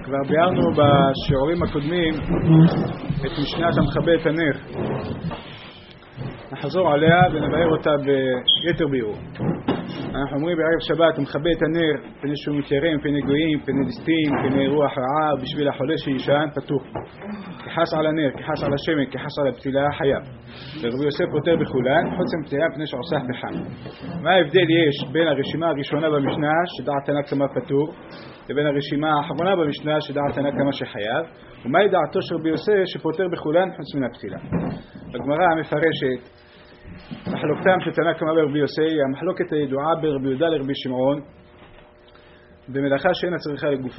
כבר ביארנו בשיעורים הקודמים את משנת המכבה את הנר. נחזור עליה ונבהר אותה ביתר ביאור. אנחנו אומרים בערב שבת, מכבה את הנר פני שהוא מתיירם, פני גויים, פני ליסטים, פני רוח רעה, בשביל החולה שישן פתוח. כחס על הנר, כחס על השמן, כחס על הפתילה, חייב. ורבי יוסף פותר בכולן, חוץ מפתילה פני שעושה פחם. מה ההבדל יש בין הרשימה הראשונה במשנה, שדעת תנא כמה פטור, לבין הרשימה האחרונה במשנה, שדעת תנא כמה שחייב? ומהי דעתו של רבי יוסף שפותר בכולן חוץ מן הפתילה? הגמרא המפרשת מחלוקתם של תנא קמא ברבי יוסי, המחלוקת הידועה ברבי יהודה לרבי שמעון במלאכה שאינה צריכה לגופה.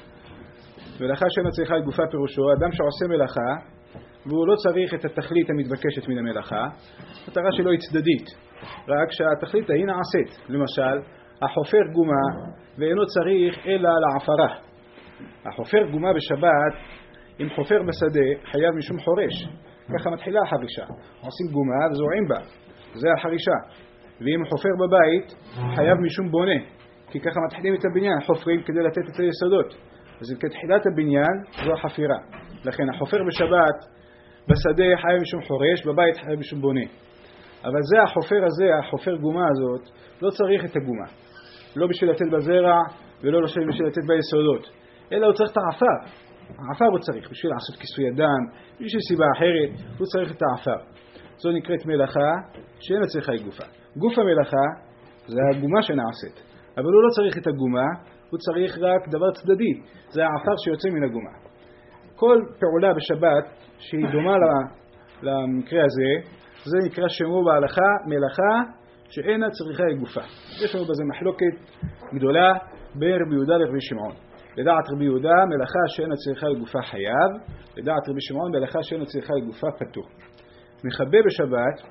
מלאכה שאינה צריכה לגופה פירושו אדם שעושה מלאכה והוא לא צריך את התכלית המתבקשת מן המלאכה, המטרה שלו היא צדדית, רק שהתכלית היא נעשית. למשל, החופר גומה ואינו צריך אלא לעפרה. החופר גומה בשבת, אם חופר בשדה חייב משום חורש, ככה מתחילה החרישה, עושים גומה וזורעים בה, זה החרישה. ואם חופר בבית חייב משום בונה, כי ככה מתחילים את הבניין, חופרים כדי לתת את היסודות, אז כתחילת הבניין זו החפירה. לכן החופר בשבת בשדה חייב משום חורש, בבית חייב משום בונה. אבל זה החופר הזה, החופר גומה הזאת, לא צריך את הגומה, לא בשביל לתת בזרע ולא בשביל לתת ביסודות, אלא הוא צריך את העפר. העפר הוא צריך בשביל לעשות כיסוי אדם, בשביל סיבה אחרת הוא צריך את העפר. זו נקראת מלאכה שאינה צריכה לגופה. גוף המלאכה זה הגומה שנעשית, אבל הוא לא צריך את הגומה, הוא צריך רק דבר צדדי, זה העפר שיוצא מן הגומה. כל פעולה בשבת שהיא דומה למקרה הזה, זה נקרא שמו בהלכה מלאכה שאינה צריכה לגופה. יש לנו בזה מחלוקת גדולה בין רבי יהודה לרבי שמעון. לדעת רבי יהודה מלאכה שאינה צריכה לגופה חייב, לדעת רבי שמעון מלאכה שאינה צריכה לגופה פטור. מכבה בשבת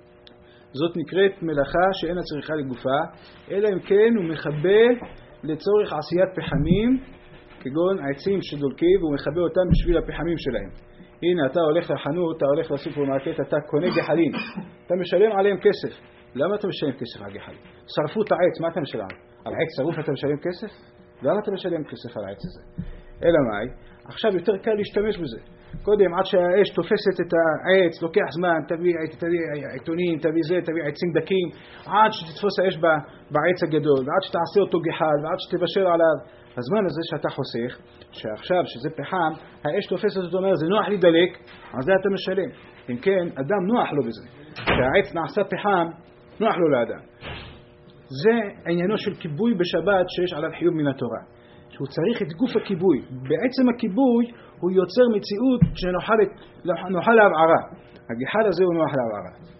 זאת נקראת מלאכה שאינה צריכה לגופה, אלא אם כן הוא מכבה לצורך עשיית פחמים, כגון העצים שדולקים, והוא מכבה אותם בשביל הפחמים שלהם. הנה אתה הולך לחנות, אתה הולך לסופרמרקט, אתה קונה גחלים, אתה משלם עליהם כסף. למה אתה משלם כסף על גחלים? שרפו את העץ, מה אתה משלם? על עץ שרוף אתה משלם כסף? למה אתה משלם כסף על העץ הזה? אלא מאי? עכשיו יותר קל להשתמש בזה. קודם עד שהאש תופסת את העץ, לוקח זמן, תביא עיתונים, תביא זה, תביא עצים דקים, עד שתתפוס האש בעץ הגדול, ועד שתעשה אותו גחל, ועד שתבשל עליו. הזמן הזה שאתה חוסך, שעכשיו שזה פחם, האש תופסת אותו, אומר, זה נוח לי דלק, על זה אתה משלם. אם כן, אדם נוח לו בזה. כשהעץ נעשה פחם, נוח לו לאדם. זה עניינו של כיבוי בשבת שיש עליו חיוב מן התורה. שהוא צריך את גוף הכיבוי. בעצם הכיבוי הוא יוצר מציאות שנוחה להבערה. הגחל הזה הוא נוח להבערה.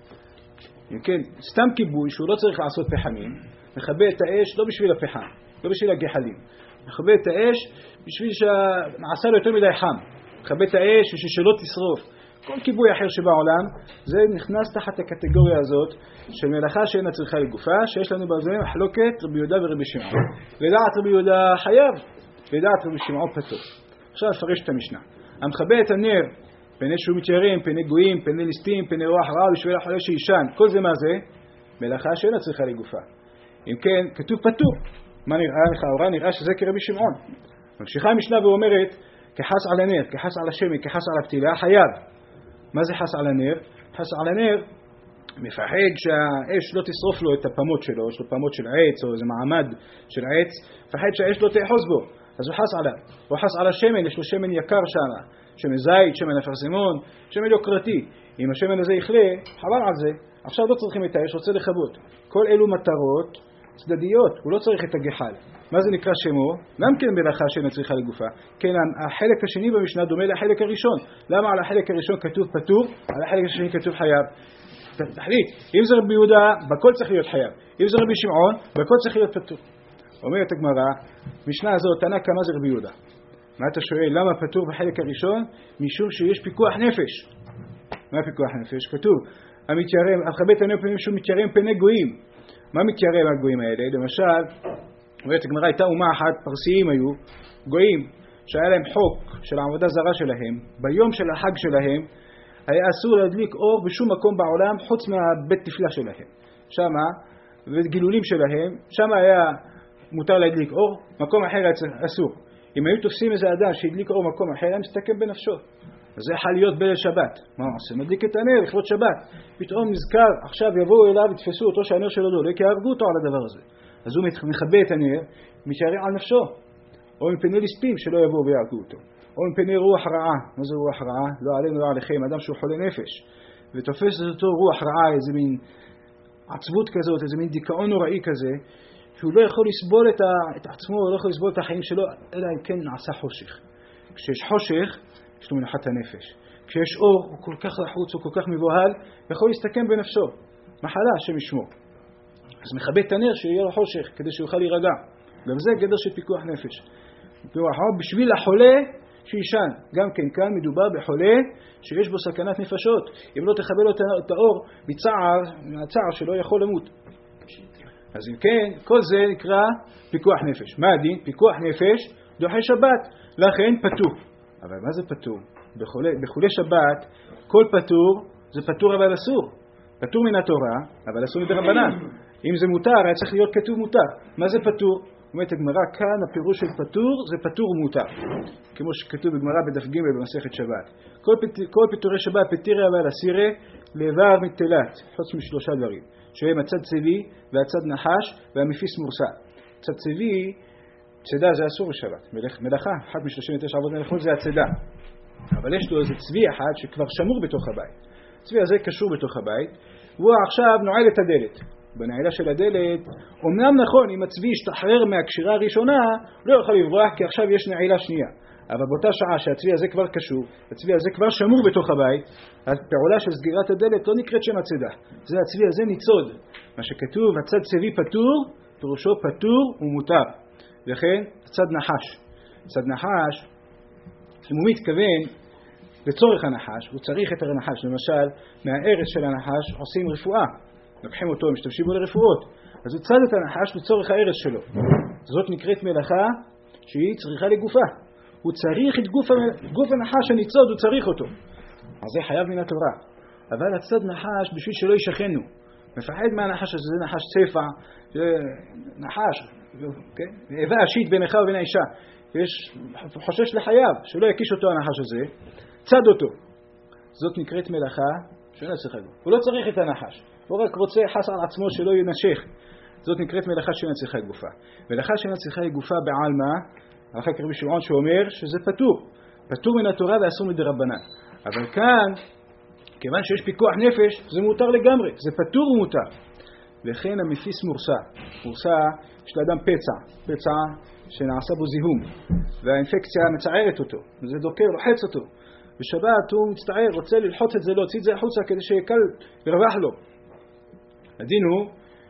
כן, סתם כיבוי שהוא לא צריך לעשות פחמים, מכבה את האש לא בשביל הפחם, לא בשביל הגחלים. מכבה את האש בשביל שנעשה לו יותר מדי חם. מכבה את האש בשביל שלא תשרוף. כל כיבוי אחר שבעולם, זה נכנס תחת הקטגוריה הזאת של מלאכה שאינה צריכה לגופה, שיש לנו בזה מחלוקת רבי יהודה ורבי שמעון. לדעת רבי יהודה חייב, לדעת רבי שמעון פטור. עכשיו נפרש את המשנה. המכבה את הנר, פני שהוא מתיירם, פני גויים, פני ליסטים, פני רוח רעה, בשביל החולה שישן, כל זה מה זה? מלאכה שאינה צריכה לגופה. אם כן, כתוב פטור. מה נראה לך? אורה נראה שזה כרבי שמעון. ממשיכה המשנה ואומרת, כחס על הנר, כחס על השמן, כחס על הפתילה, חייב. מה זה חס על הנר? חס על הנר מפחד שהאש לא תשרוף לו את הפמות שלו, יש לו פמות של עץ או איזה מעמד של עץ, מפחד שהאש לא תאחוז בו, אז הוא חס עליו. הוא חס על השמן, יש לו שמן יקר שם, שמן זית, שמן אפרסמון, שמן יוקרתי. אם השמן הזה יחלה, חבל על זה, עכשיו לא צריכים את האש, רוצה לכבות. כל אלו מטרות צדדיות, הוא לא צריך את הגחל. מה זה נקרא שמו? גם כן מלאכה שאינה צריכה לגופה. כן, החלק השני במשנה דומה לחלק הראשון. למה על החלק הראשון כתוב פטור, על החלק השני כתוב חייב? תחליט, אם זה רבי יהודה, בכל צריך להיות חייב. אם זה רבי שמעון, בכל צריך להיות פטור. אומרת הגמרא, משנה הזאת, תנא קמא זה רבי יהודה. מה אתה שואל? למה פטור בחלק הראשון? משום שיש פיקוח נפש. מה פיקוח נפש? כתוב, המתיירם, המכבה את הנר פני שהוא מתיירם פני גויים. מה מתיירם הגויים האלה? למשל, אומרת הגמרא, הייתה אומה אחת, פרסיים היו, גויים, שהיה להם חוק של העבודה זרה שלהם, ביום של החג שלהם, היה אסור להדליק אור בשום מקום בעולם, חוץ מהבית תפלה שלהם. שמה, וגילולים שלהם, שמה היה מותר להדליק אור, מקום אחר היה אסור. אם היו תופסים איזה אדם שהדליק אור מקום אחר, היה מסתכן בנפשו. אז זה יכול להיות בליל שבת. מה עושה? מדליק את הנר לכבוד שבת. פתאום נזכר, עכשיו יבואו אליו ותפסו אותו שהנר שלו דולק, יהרגו אותו על הדבר הזה. אז הוא מכבה את הנר, מתיירא על נפשו. או מפני ליסטים שלא יבואו ויהרגו אותו. או מפני רוח רעה. מה זה רוח רעה? לא עלינו לא עליכם, אדם שהוא חולה נפש. ותופס אותו רוח רעה, איזה מין עצבות כזאת, איזה מין דיכאון נוראי כזה, שהוא לא יכול לסבול את עצמו, הוא לא יכול לסבול את החיים שלו, אלא אם כן נעשה חושך. כשיש חושך, יש לו מנחת הנפש. כשיש אור, הוא כל כך לחוץ, הוא כל כך מבוהל, יכול להסתכן בנפשו. מחלה, השם ישמור. אז מכבה את הנר שיהיה לו חושך, כדי שהוא יוכל להירגע. גם זה גדר של פיקוח נפש. בשביל החולה שישן. גם כן כאן מדובר בחולה שיש בו סכנת נפשות. אם לא תכבה לו את האור מהצער שלא יכול למות. אז אם כן, כל זה נקרא פיקוח נפש. מה הדין? פיקוח נפש דוחה שבת. לכן פטור. אבל מה זה פטור? בחולי שבת, כל פטור זה פטור אבל אסור. פטור מן התורה, אבל אסור מדרבנן. אם זה מותר, היה צריך להיות כתוב מותר. מה זה פטור? אומרת הגמרא, כאן הפירוש של פטור זה פטור ומותר. כמו שכתוב בגמרא בדף ג' במסכת שבת. כל פטורי שבת פטירי אבל אסירי לבב מתלת, חוץ משלושה דברים. שהם הצד צבי והצד נחש והמפיס מורסה. צד צבי, צדה זה אסור בשבת. מלאכה, אחת מ-39 עבוד מלאכות זה הצדה. אבל יש לו איזה צבי אחד שכבר שמור בתוך הבית. הצבי הזה קשור בתוך הבית, והוא עכשיו נועל את הדלת. בנעילה של הדלת, אמנם נכון, אם הצבי ישתחרר מהקשירה הראשונה, לא יוכל לברוח כי עכשיו יש נעילה שנייה. אבל באותה שעה שהצבי הזה כבר קשור, הצבי הזה כבר שמור בתוך הבית, הפעולה של סגירת הדלת לא נקראת שם הצדה. זה הצבי הזה ניצוד. מה שכתוב, הצד צבי פטור, פירושו פטור ומותר. לכן, הצד נחש. הצד נחש, אם הוא מתכוון לצורך הנחש, הוא צריך את הנחש. למשל, מהארץ של הנחש עושים רפואה. לוקחים אותו, משתמשים בו לרפואות. אז הוא צד את הנחש לצורך הארץ שלו. זאת נקראת מלאכה שהיא צריכה לגופה. הוא צריך את גוף הנחש הניצוד, הוא צריך אותו. אז זה חייב מן התורה. אבל הצד נחש בשביל שלא ישכנו. מפחד מהנחש הזה, זה נחש צפע, זה נחש, כן? איבה אשית בינך ובין האישה. חושש לחייו, שלא יקיש אותו הנחש הזה, צד אותו. זאת נקראת מלאכה שאינה צריכה גופה. הוא לא צריך את הנחש. הוא רק רוצה חס על עצמו שלא ינשך. זאת נקראת מלאכה שאינה צריכה גופה. מלאכה שאינה צריכה גופה בעלמא, אחר כך רבי שמעון שאומר שזה פטור. פטור מן התורה ואסור מדרבנן. אבל כאן, כיוון שיש פיקוח נפש, זה מותר לגמרי. זה פטור ומותר. לכן המפיס מורסה. מורסה, יש לאדם פצע שנעשה בו זיהום. והאינפקציה מצערת אותו. וזה דוקר, לוחץ אותו. בשבת הוא מצטער, רוצה ללחוץ את זה, להוציא את זה החוצה כדי שיקל ירווח לו. הדין הוא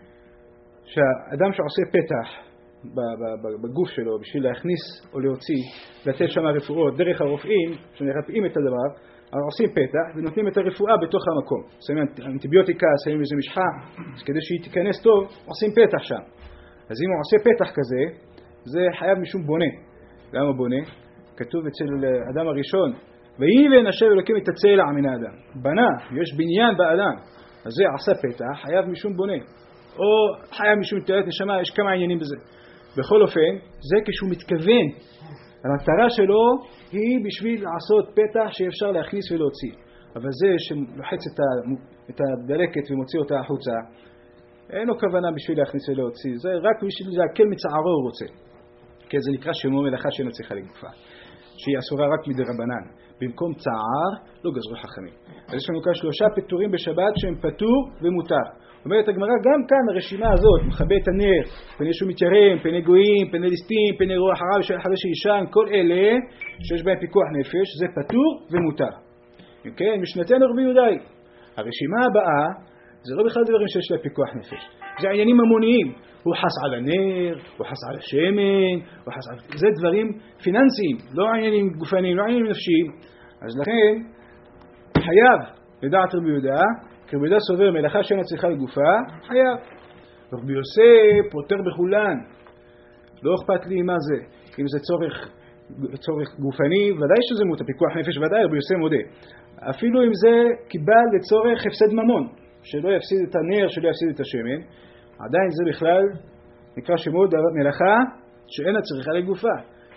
שהאדם שעושה פתח בגוף שלו בשביל להכניס או להוציא, לתת שם רפואות דרך הרופאים שמרפאים את הדבר, עושים פתח ונותנים את הרפואה בתוך המקום. שמים אנטיביוטיקה, שמים איזה משחה, אז כדי שהיא תיכנס טוב, עושים פתח שם. אז אם הוא עושה פתח כזה, זה חייב משום בונה. למה בונה? כתוב אצל האדם הראשון, ויבן השם אלוקים את הצלע מן האדם. בנה, יש בניין באדם. אז זה עשה פתח, חייב משום בונה. או חייב משום תלת נשמה, יש כמה עניינים בזה. בכל אופן, זה כשהוא מתכוון. המטרה שלו היא בשביל לעשות פתח שאפשר להכניס ולהוציא. אבל זה שלוחץ את הדלקת ומוציא אותה החוצה, אין לו כוונה בשביל להכניס ולהוציא. זה רק בשביל להקל מצערו הוא רוצה. כי זה נקרא שמו מלאכה שאינה צריכה לגופה. שהיא אסורה רק מדרבנן. במקום צער לא גזרו חכמים. אז יש לנו כאן 3 פטורים בשבת שהם פטור ומותר. אומרת הגמרא, גם כאן הרשימה הזאת, מכבה את הנר, פני שהוא מתיירם, פני גויים, פני ליסטים, פני רוח הרע ושל חדש שישן, כל אלה שיש בהם פיקוח נפש, זה פטור ומותר. כן, משנתנו רבי יהודאי. הרשימה הבאה, זה לא בכלל דברים שיש לה פיקוח נפש. זה עניינים המוניים. הוא חס על הנר, הוא חס על השמן, הוא חס על... זה דברים פיננסיים, לא עניינים גופניים, לא עניינים נפשיים. אז לכן, חייב לדעת רבי יהודה, כי רבי יהודה סובר מלאכה שאינה צריכה לגופה, חייב. רבי יוסף פותר בכולן. לא אכפת לי מה זה. אם זה צורך גופני, ודאי שזה מותר, פיקוח נפש ודאי, רבי יוסף מודה. אפילו אם זה קיבל לצורך הפסד ממון, שלא יפסיד את הנר, שלא יפסיד את השמן, עדיין זה בכלל נקרא שמות מלאכה שאינה צריכה לגופה.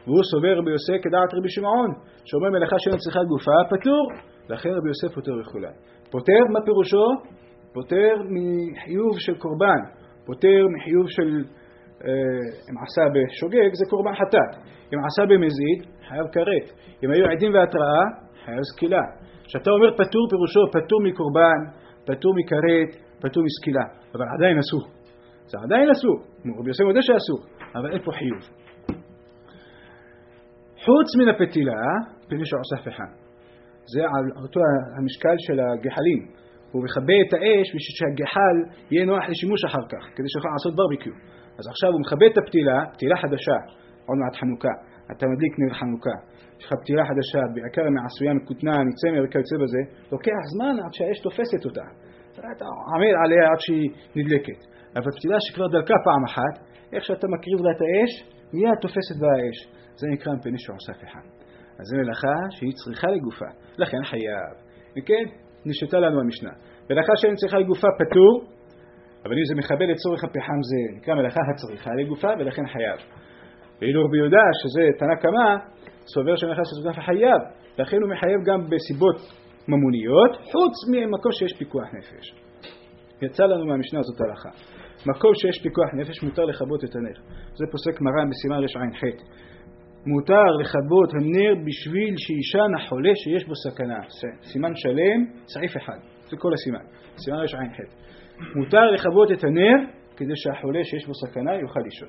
והוא סובר רבי יוסף כדעת רבי שמעון, שאומר מלאכה שאין צריכה גופה פטור, לכן רבי יוסף פוטר וכולי. פוטר, מה פירושו? פוטר מחיוב של קורבן, פוטר מחיוב של אם עשה בשוגג זה קורבן חטאת, אם עשה במזיד חייב כרת, אם היו עדים והתראה חייב סקילה. כשאתה אומר פטור פירושו פטור מקורבן, פטור מכרת, פטור מסקילה, אבל עדיין אסור. זה עדיין אסור, רבי יוסף יודע שאסור, אבל אין פה חיוב. חוץ מן הפתילה, פירוש שעושה פחם. זה על אותו המשקל של הגחלים. הוא מכבה את האש בשביל שהגחל יהיה נוח לשימוש אחר כך, כדי שיוכל לעשות ברביקיו. אז עכשיו הוא מכבה את הפתילה, פתילה חדשה, עוד מעט חנוכה. אתה מדליק נר חנוכה. יש לך פתילה חדשה, בעיקר מעשויה, מקוטנה, מצמר וכיוצא בזה, לוקח זמן עד שהאש תופסת אותה. אתה עמל עליה עד שהיא נדלקת. אבל פתילה שכבר דלקה פעם אחת, איך שאתה מקריב לה את האש, מיד תופסת בה האש. זה נקרא מפני שעושה פחם. אז זה מלאכה שהיא צריכה לגופה, לכן חייב. וכן, נשתה לנו המשנה. מלאכה שאין צריכה לגופה פטור, אבל אם זה מכבה לצורך הפחם זה נקרא מלאכה הצריכה לגופה, ולכן חייב. ואילו רבי יהודה, שזה תנא קמא, סובר שמלאכה שצריכה חייב, לכן הוא מחייב גם בסיבות ממוניות, חוץ ממקום שיש פיקוח נפש. יצא לנו מהמשנה הזאת הלכה. מקום שיש פיקוח נפש מותר לכבות את הנר. זה פוסק מרן בסימן רע"ח. מותר לכבות הנר בשביל שישן החולה שיש בו סכנה. סימן שלם, סעיף אחד. זה כל הסימן. סימן רע"ח. מותר לכבות את הנר כדי שהחולה שיש בו סכנה יוכל לישון.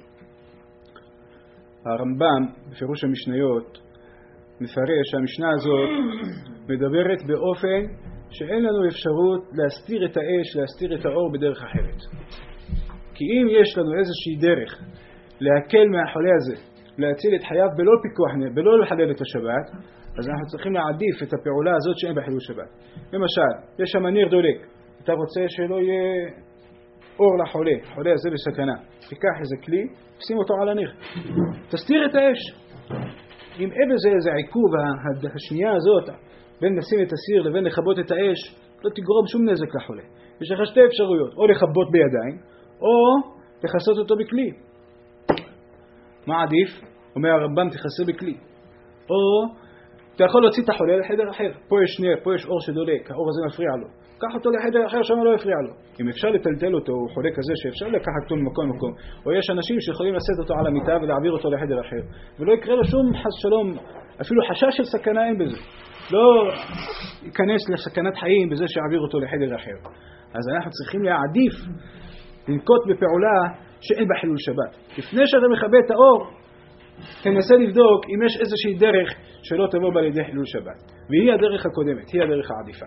הרמב"ם בפירוש המשניות מפרש שהמשנה הזאת מדברת באופן שאין לנו אפשרות להסתיר את האש, להסתיר את האור בדרך אחרת. כי אם יש לנו איזושהי דרך להקל מהחולה הזה, להציל את חייו בלא פיקוח נר, בלא לחלל את השבת, אז אנחנו צריכים להעדיף את הפעולה הזאת שאין בחילול שבת. למשל, יש שם נר דולק, אתה רוצה שלא יהיה אור לחולה, החולה הזה בסכנה, תיקח איזה כלי, שים אותו על הנר, תסתיר את האש. אם אין בזה איזה עיכוב, השנייה הזאת, בין לשים את הסיר לבין לכבות את האש, לא תגרום שום נזק לחולה. יש לך שתי אפשרויות, או לכבות בידיים, או לחסות אותו בכלי. מה עדיף? אומר הרמב"ם, תחסה בכלי. או אתה יכול להוציא את החולה לחדר אחר. פה יש נר, פה יש אור שדולק, האור הזה מפריע לו. קח אותו לחדר אחר, שם לא יפריע לו. אם אפשר לטלטל אותו, הוא חולה כזה שאפשר לקחת אותו ממקום למקום. או יש אנשים שיכולים לשאת אותו על המיטה ולהעביר אותו לחדר אחר. ולא יקרה לו שום חס שלום, אפילו חשש של סכנה אין בזה. לא ייכנס לסכנת חיים בזה שיעביר אותו לחדר אחר. אז אנחנו צריכים להעדיף, לנקוט בפעולה שאין בה חילול שבת. לפני שאתה מכבה את האור, תנסה לבדוק אם יש איזושהי דרך שלא תבוא בה לידי חילול שבת. והיא הדרך הקודמת, היא הדרך העדיפה.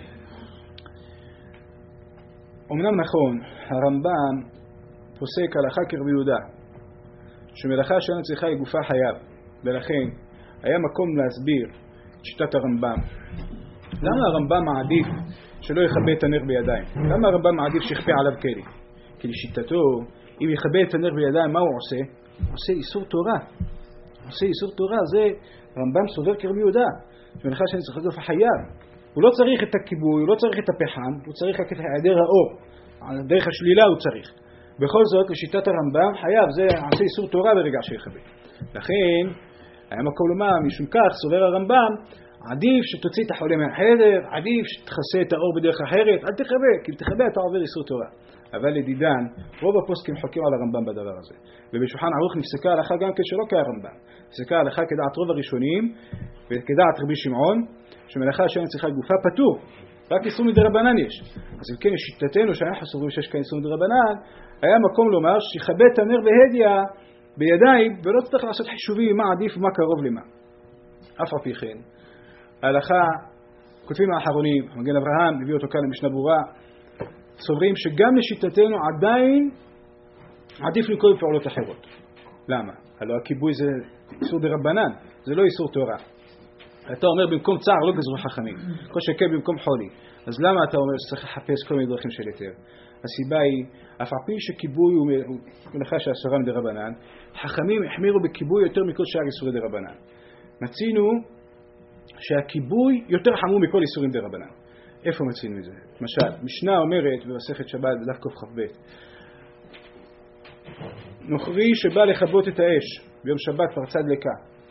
אמנם נכון, הרמב"ם פוסק הלכה כרבי יהודה, שמלאכה שאין צריכה היא גופה חייב, ולכן היה מקום להסביר את שיטת הרמב"ם. למה הרמב"ם מעדיף שלא יכבה את הנר בידיים? למה הרמב"ם מעדיף שיכפה עליו כלי? כי לשיטתו, אם יכבה את הנר בידיים, מה הוא עושה? הוא עושה איסור תורה. עושה איסור תורה, זה הרמב"ם סובר כרבי יהודה, שמלאכה שאין צריכה גופה חייב. הוא לא צריך את הכיבוי, הוא לא צריך את הפחם, הוא צריך רק את היעדר האור. על דרך השלילה הוא צריך. בכל זאת, לשיטת הרמב"ם חייב, זה עושה איסור תורה ברגע שיכבה. לכן, היה מקום לומר, משום כך, סובר הרמב"ם, עדיף שתוציא את החולה מהחדר, עדיף שתכסה את האור בדרך אחרת, אל תכבה, כי אם תכבה אתה עובר איסור תורה. אבל לדידן, רוב הפוסקים חוקים על הרמב"ם בדבר הזה. ובשולחן ערוך נפסקה הלכה גם כשלא כהרמב"ם. נפסקה הלכה כדעת רוב הראשונים, וכדעת רבי שמעון, שמלאכה שאין צריכה גופה פטור, רק איסור מדרבנן יש. אז אם כן, לשיטתנו שאנחנו סוברים שיש כאן איסור מדרבנן, היה מקום לומר שיכבה את הנר בהדיה בידיים, ולא צריך לעשות חישובים מה עדיף ומה קרוב למה. אף על פי כן, ההלכה, כותבים האחרונים, מגן אברהם, הביא אותו כאן למשנה ברורה, סוברים שגם לשיטתנו עדיין עדיף לנקוט בפעולות אחרות. למה? הלוא הכיבוי זה איסור דרבנן, זה לא איסור תורה. אתה אומר במקום צער לא גזרו חכמים, כל שכן במקום חולי. אז למה אתה אומר שצריך לחפש כל מיני דרכים של היתר? הסיבה היא, אף על פי שכיבוי הוא מלאכה שאסורה מדרבנן, חכמים החמירו בכיבוי יותר מכל שאר איסורי דרבנן. מצינו שהכיבוי יותר חמור מכל איסורים דרבנן. איפה מצינו את זה? למשל, משנה אומרת במסכת שבת בדף קכ"ב, נוכרי שבא לכבות את האש ביום שבת פרצה דלקה,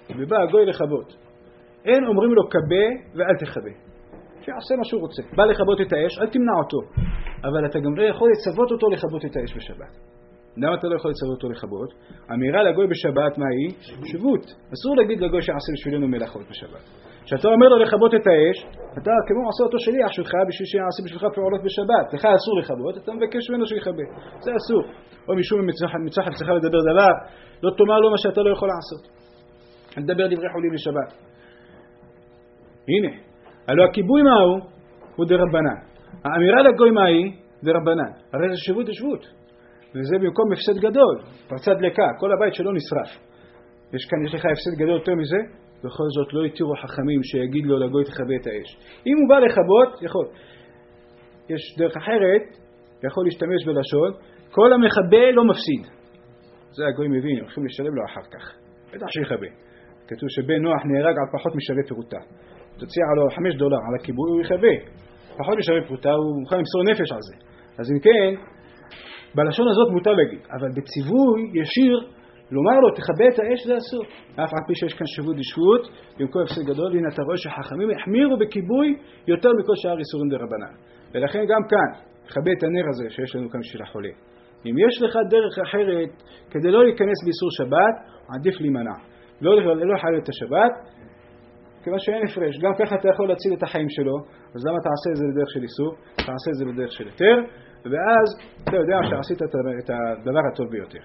ובא הגוי לכבות. אין אומרים לו כבה ואל תכבה. שיעשה מה שהוא רוצה. בא לכבות את האש, אל תמנע אותו. אבל אתה גם לא יכול לצוות אותו לכבות את האש בשבת. למה אתה לא יכול לצוות אותו לכבות? אמירה לגוי בשבת מה היא? שבות. אסור להגיד לגוי שיעשה בשבילנו מלאכות בשבת. כשאתה אומר לו לכבות את האש, אתה כמו עשה אותו שליח שלך בשביל שיעשה בשבילך פעולות בשבת. לך אסור לכבות, אתה מבקש ממנו שיכבה. זה אסור. או משום מצחק צריכה לדבר דבר, לא תאמר לו מה שאתה לא יכול לעשות. נדבר דברי חולים לשבת. הנה, הלוא הכיבוי מהו? הוא דרבנן. האמירה לגוי מה היא? דרבנן. הרי זה שבות ושבות. וזה במקום הפסד גדול, פרצה דלקה, כל הבית שלו נשרף. יש לך הפסד גדול יותר מזה? בכל זאת לא יתירו חכמים שיגיד לו לגוי תכבה את האש. אם הוא בא לכבות, יכול. יש דרך אחרת, יכול להשתמש בלשון, כל המכבה לא מפסיד. זה הגוי מבין, הולכים לשלם לו אחר כך. בטח שיכבה. כתוב שבן נוח נהרג על פחות משווה פרוטה. תציע לו $5 על הכיבוי, הוא יכבה. פחות משווה פרוטה, הוא מוכן למסור נפש על זה. אז אם כן, בלשון הזאת מותר להגיד, אבל בציווי ישיר לומר לו תכבה את האש זה אסור. אף על פי שיש כאן שבות ושבות, במקום הפסד גדול, הנה אתה רואה שחכמים החמירו בכיבוי יותר מכל שאר איסורים דרבנן. ולכן גם כאן, תכבה את הנר הזה שיש לנו כאן בשביל החולה. אם יש לך דרך אחרת כדי לא להיכנס באיסור שבת, עדיף להימנע. לא לחלל את השבת, כיוון שאין הפרש. גם ככה אתה יכול להציל את החיים שלו, אז למה תעשה את זה בדרך של איסור? תעשה את זה בדרך של היתר, ואז אתה יודע שעשית את הדבר הטוב ביותר.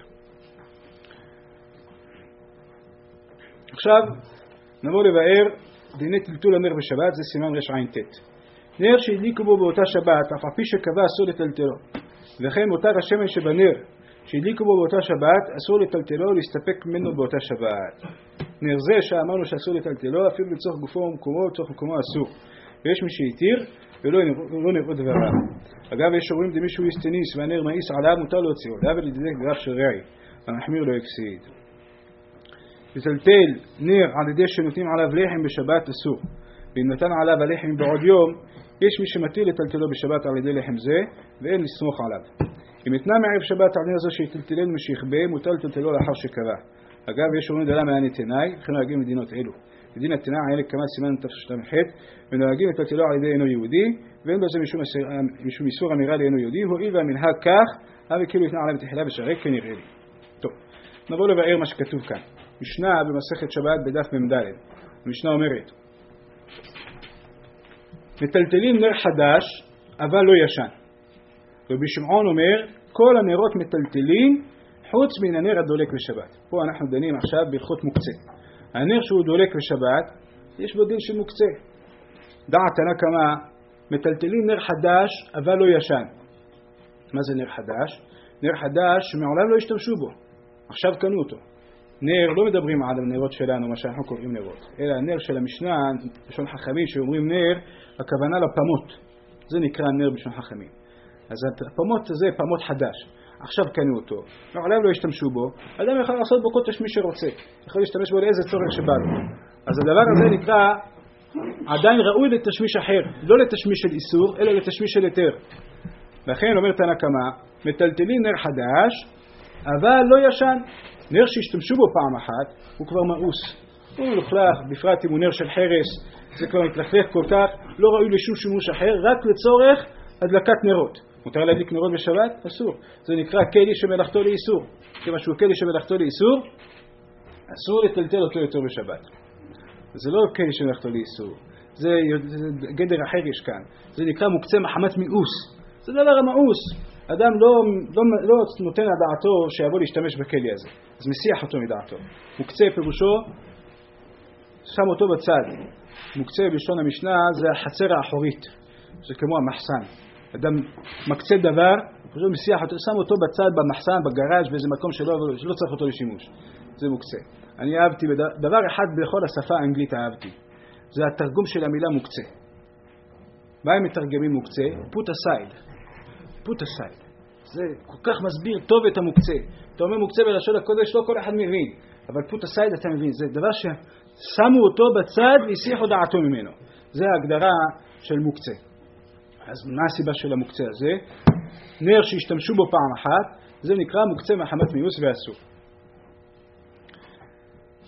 עכשיו נבוא לבאר דיני טלטול הנר בשבת, זה סימן רע"ט. נר שהדליקו בו באותה שבת, אף על פי שקבע אסור לטלטלו. וכן מותר השמן שבנר שהדליקו בו באותה שבת, אסור לטלטלו להסתפק ממנו באותה שבת. נר זה שאמרנו שאסור לטלטלו, אפילו לצורך גופו ומקומו, לצורך מקומו אסור. ויש מי שהתיר ולא נראו דבריו. אגב, יש אומרים דמישהו יסטניס והנר מאיס עליו, מותר להוציאו. דאבל לדלק דבריו של רעי, המחמיר לא יקסיד. לטלטל נר על ידי שנותנים עליו לחם בשבת אסור. ואם נתן עליו הלחם בעוד יום, יש מי שמטיל לטלטלו בשבת על ידי לחם זה, ואין לסמוך עליו. אם התנה מערב שבת על נר זו שיטלטלנו משיכבה, מותר לטלטלו לאחר שקבע. אגב, יש אומרים דלה מעני תנאי, וכן נוהגים מדינות אלו. מדין התנאי היה לכמה סימן תשתמחת, ונוהגים לטלטלו על ידי אינו יהודי, ואין בזה משום איסור אמירה לאינו יהודי, הואיל והמנהג כך, אבל כאילו התנה עליו תחילה בשרק, כנראה לי. טוב, נבוא לבאר מה שכתוב כאן. משנה במסכת שבת בדף מ"ד. המשנה אומרת, מטלטלים נר חדש, אבל לא ישן. רבי שמעון אומר, כל הנרות מטלטלים, חוץ מן הנר הדולק בשבת. פה אנחנו דנים עכשיו בהלכות מוקצה. הנר שהוא דולק בשבת, יש בו דין של מוקצה. דעת תנא קמא, מטלטלים נר חדש, אבל לא ישן. מה זה נר חדש? נר חדש שמעולם לא השתמשו בו. עכשיו קנו אותו. נר, לא מדברים על הנרות שלנו, מה שאנחנו קוראים נרות, אלא הנר של המשנה, בשון חכמים, שאומרים נר, הכוונה לפמות. זה נקרא נר בשון חכמים. אז הפמות זה פמות חדש. עכשיו קנו אותו, מעולם לא השתמשו בו, אדם יכול לעשות בו כל תשמיש שרוצה, יכול להשתמש בו לאיזה צורך שבא לו. אז הדבר הזה נקרא עדיין ראוי לתשמיש אחר, לא לתשמיש של איסור, אלא לתשמיש של היתר. לכן אומר תנא קמא, מטלטלים נר חדש, אבל לא ישן. נר שהשתמשו בו פעם אחת, הוא כבר מאוס. הוא מלוכלך, בפרט אם הוא נר של חרס, זה כבר מתלכלך כל כך, לא ראוי לשום שימוש אחר, רק לצורך הדלקת נרות. מותר להדליק נרות בשבת? אסור. זה נקרא כלי שמלאכתו לאיסור. כיוון שהוא כלי שמלאכתו לאיסור, אסור לטלטל אותו יותר בשבת. זה לא כלי שמלאכתו לאיסור. זה גדר אחר יש כאן. זה נקרא מוקצה מחמת מיאוס. זה דבר המאוס. אדם לא נותן לדעתו שיבוא להשתמש בכלי הזה. אז מסיח אותו מדעתו. מוקצה פירושו, שם אותו בצד. מוקצה בלשון המשנה זה החצר האחורית. זה כמו המחסן. אדם מקצה דבר, פשוט מסיח אותו, שם אותו בצד, במחסן, בגראז' באיזה מקום שלא צריך אותו לשימוש. זה מוקצה. אני אהבתי, דבר אחד בכל השפה האנגלית אהבתי. זה התרגום של המילה מוקצה. מה הם מתרגמים מוקצה? put aside. put aside. זה כל כך מסביר טוב את המוקצה. אתה אומר מוקצה בלשון הקודש, לא כל אחד מבין. אבל put aside אתה מבין. זה דבר ששמו אותו בצד והסיחו דעתו ממנו. זה ההגדרה של מוקצה. אז מה הסיבה של המוקצה הזה? נר שהשתמשו בו פעם אחת, זה נקרא מוקצה מחמת מיאוס ואסור.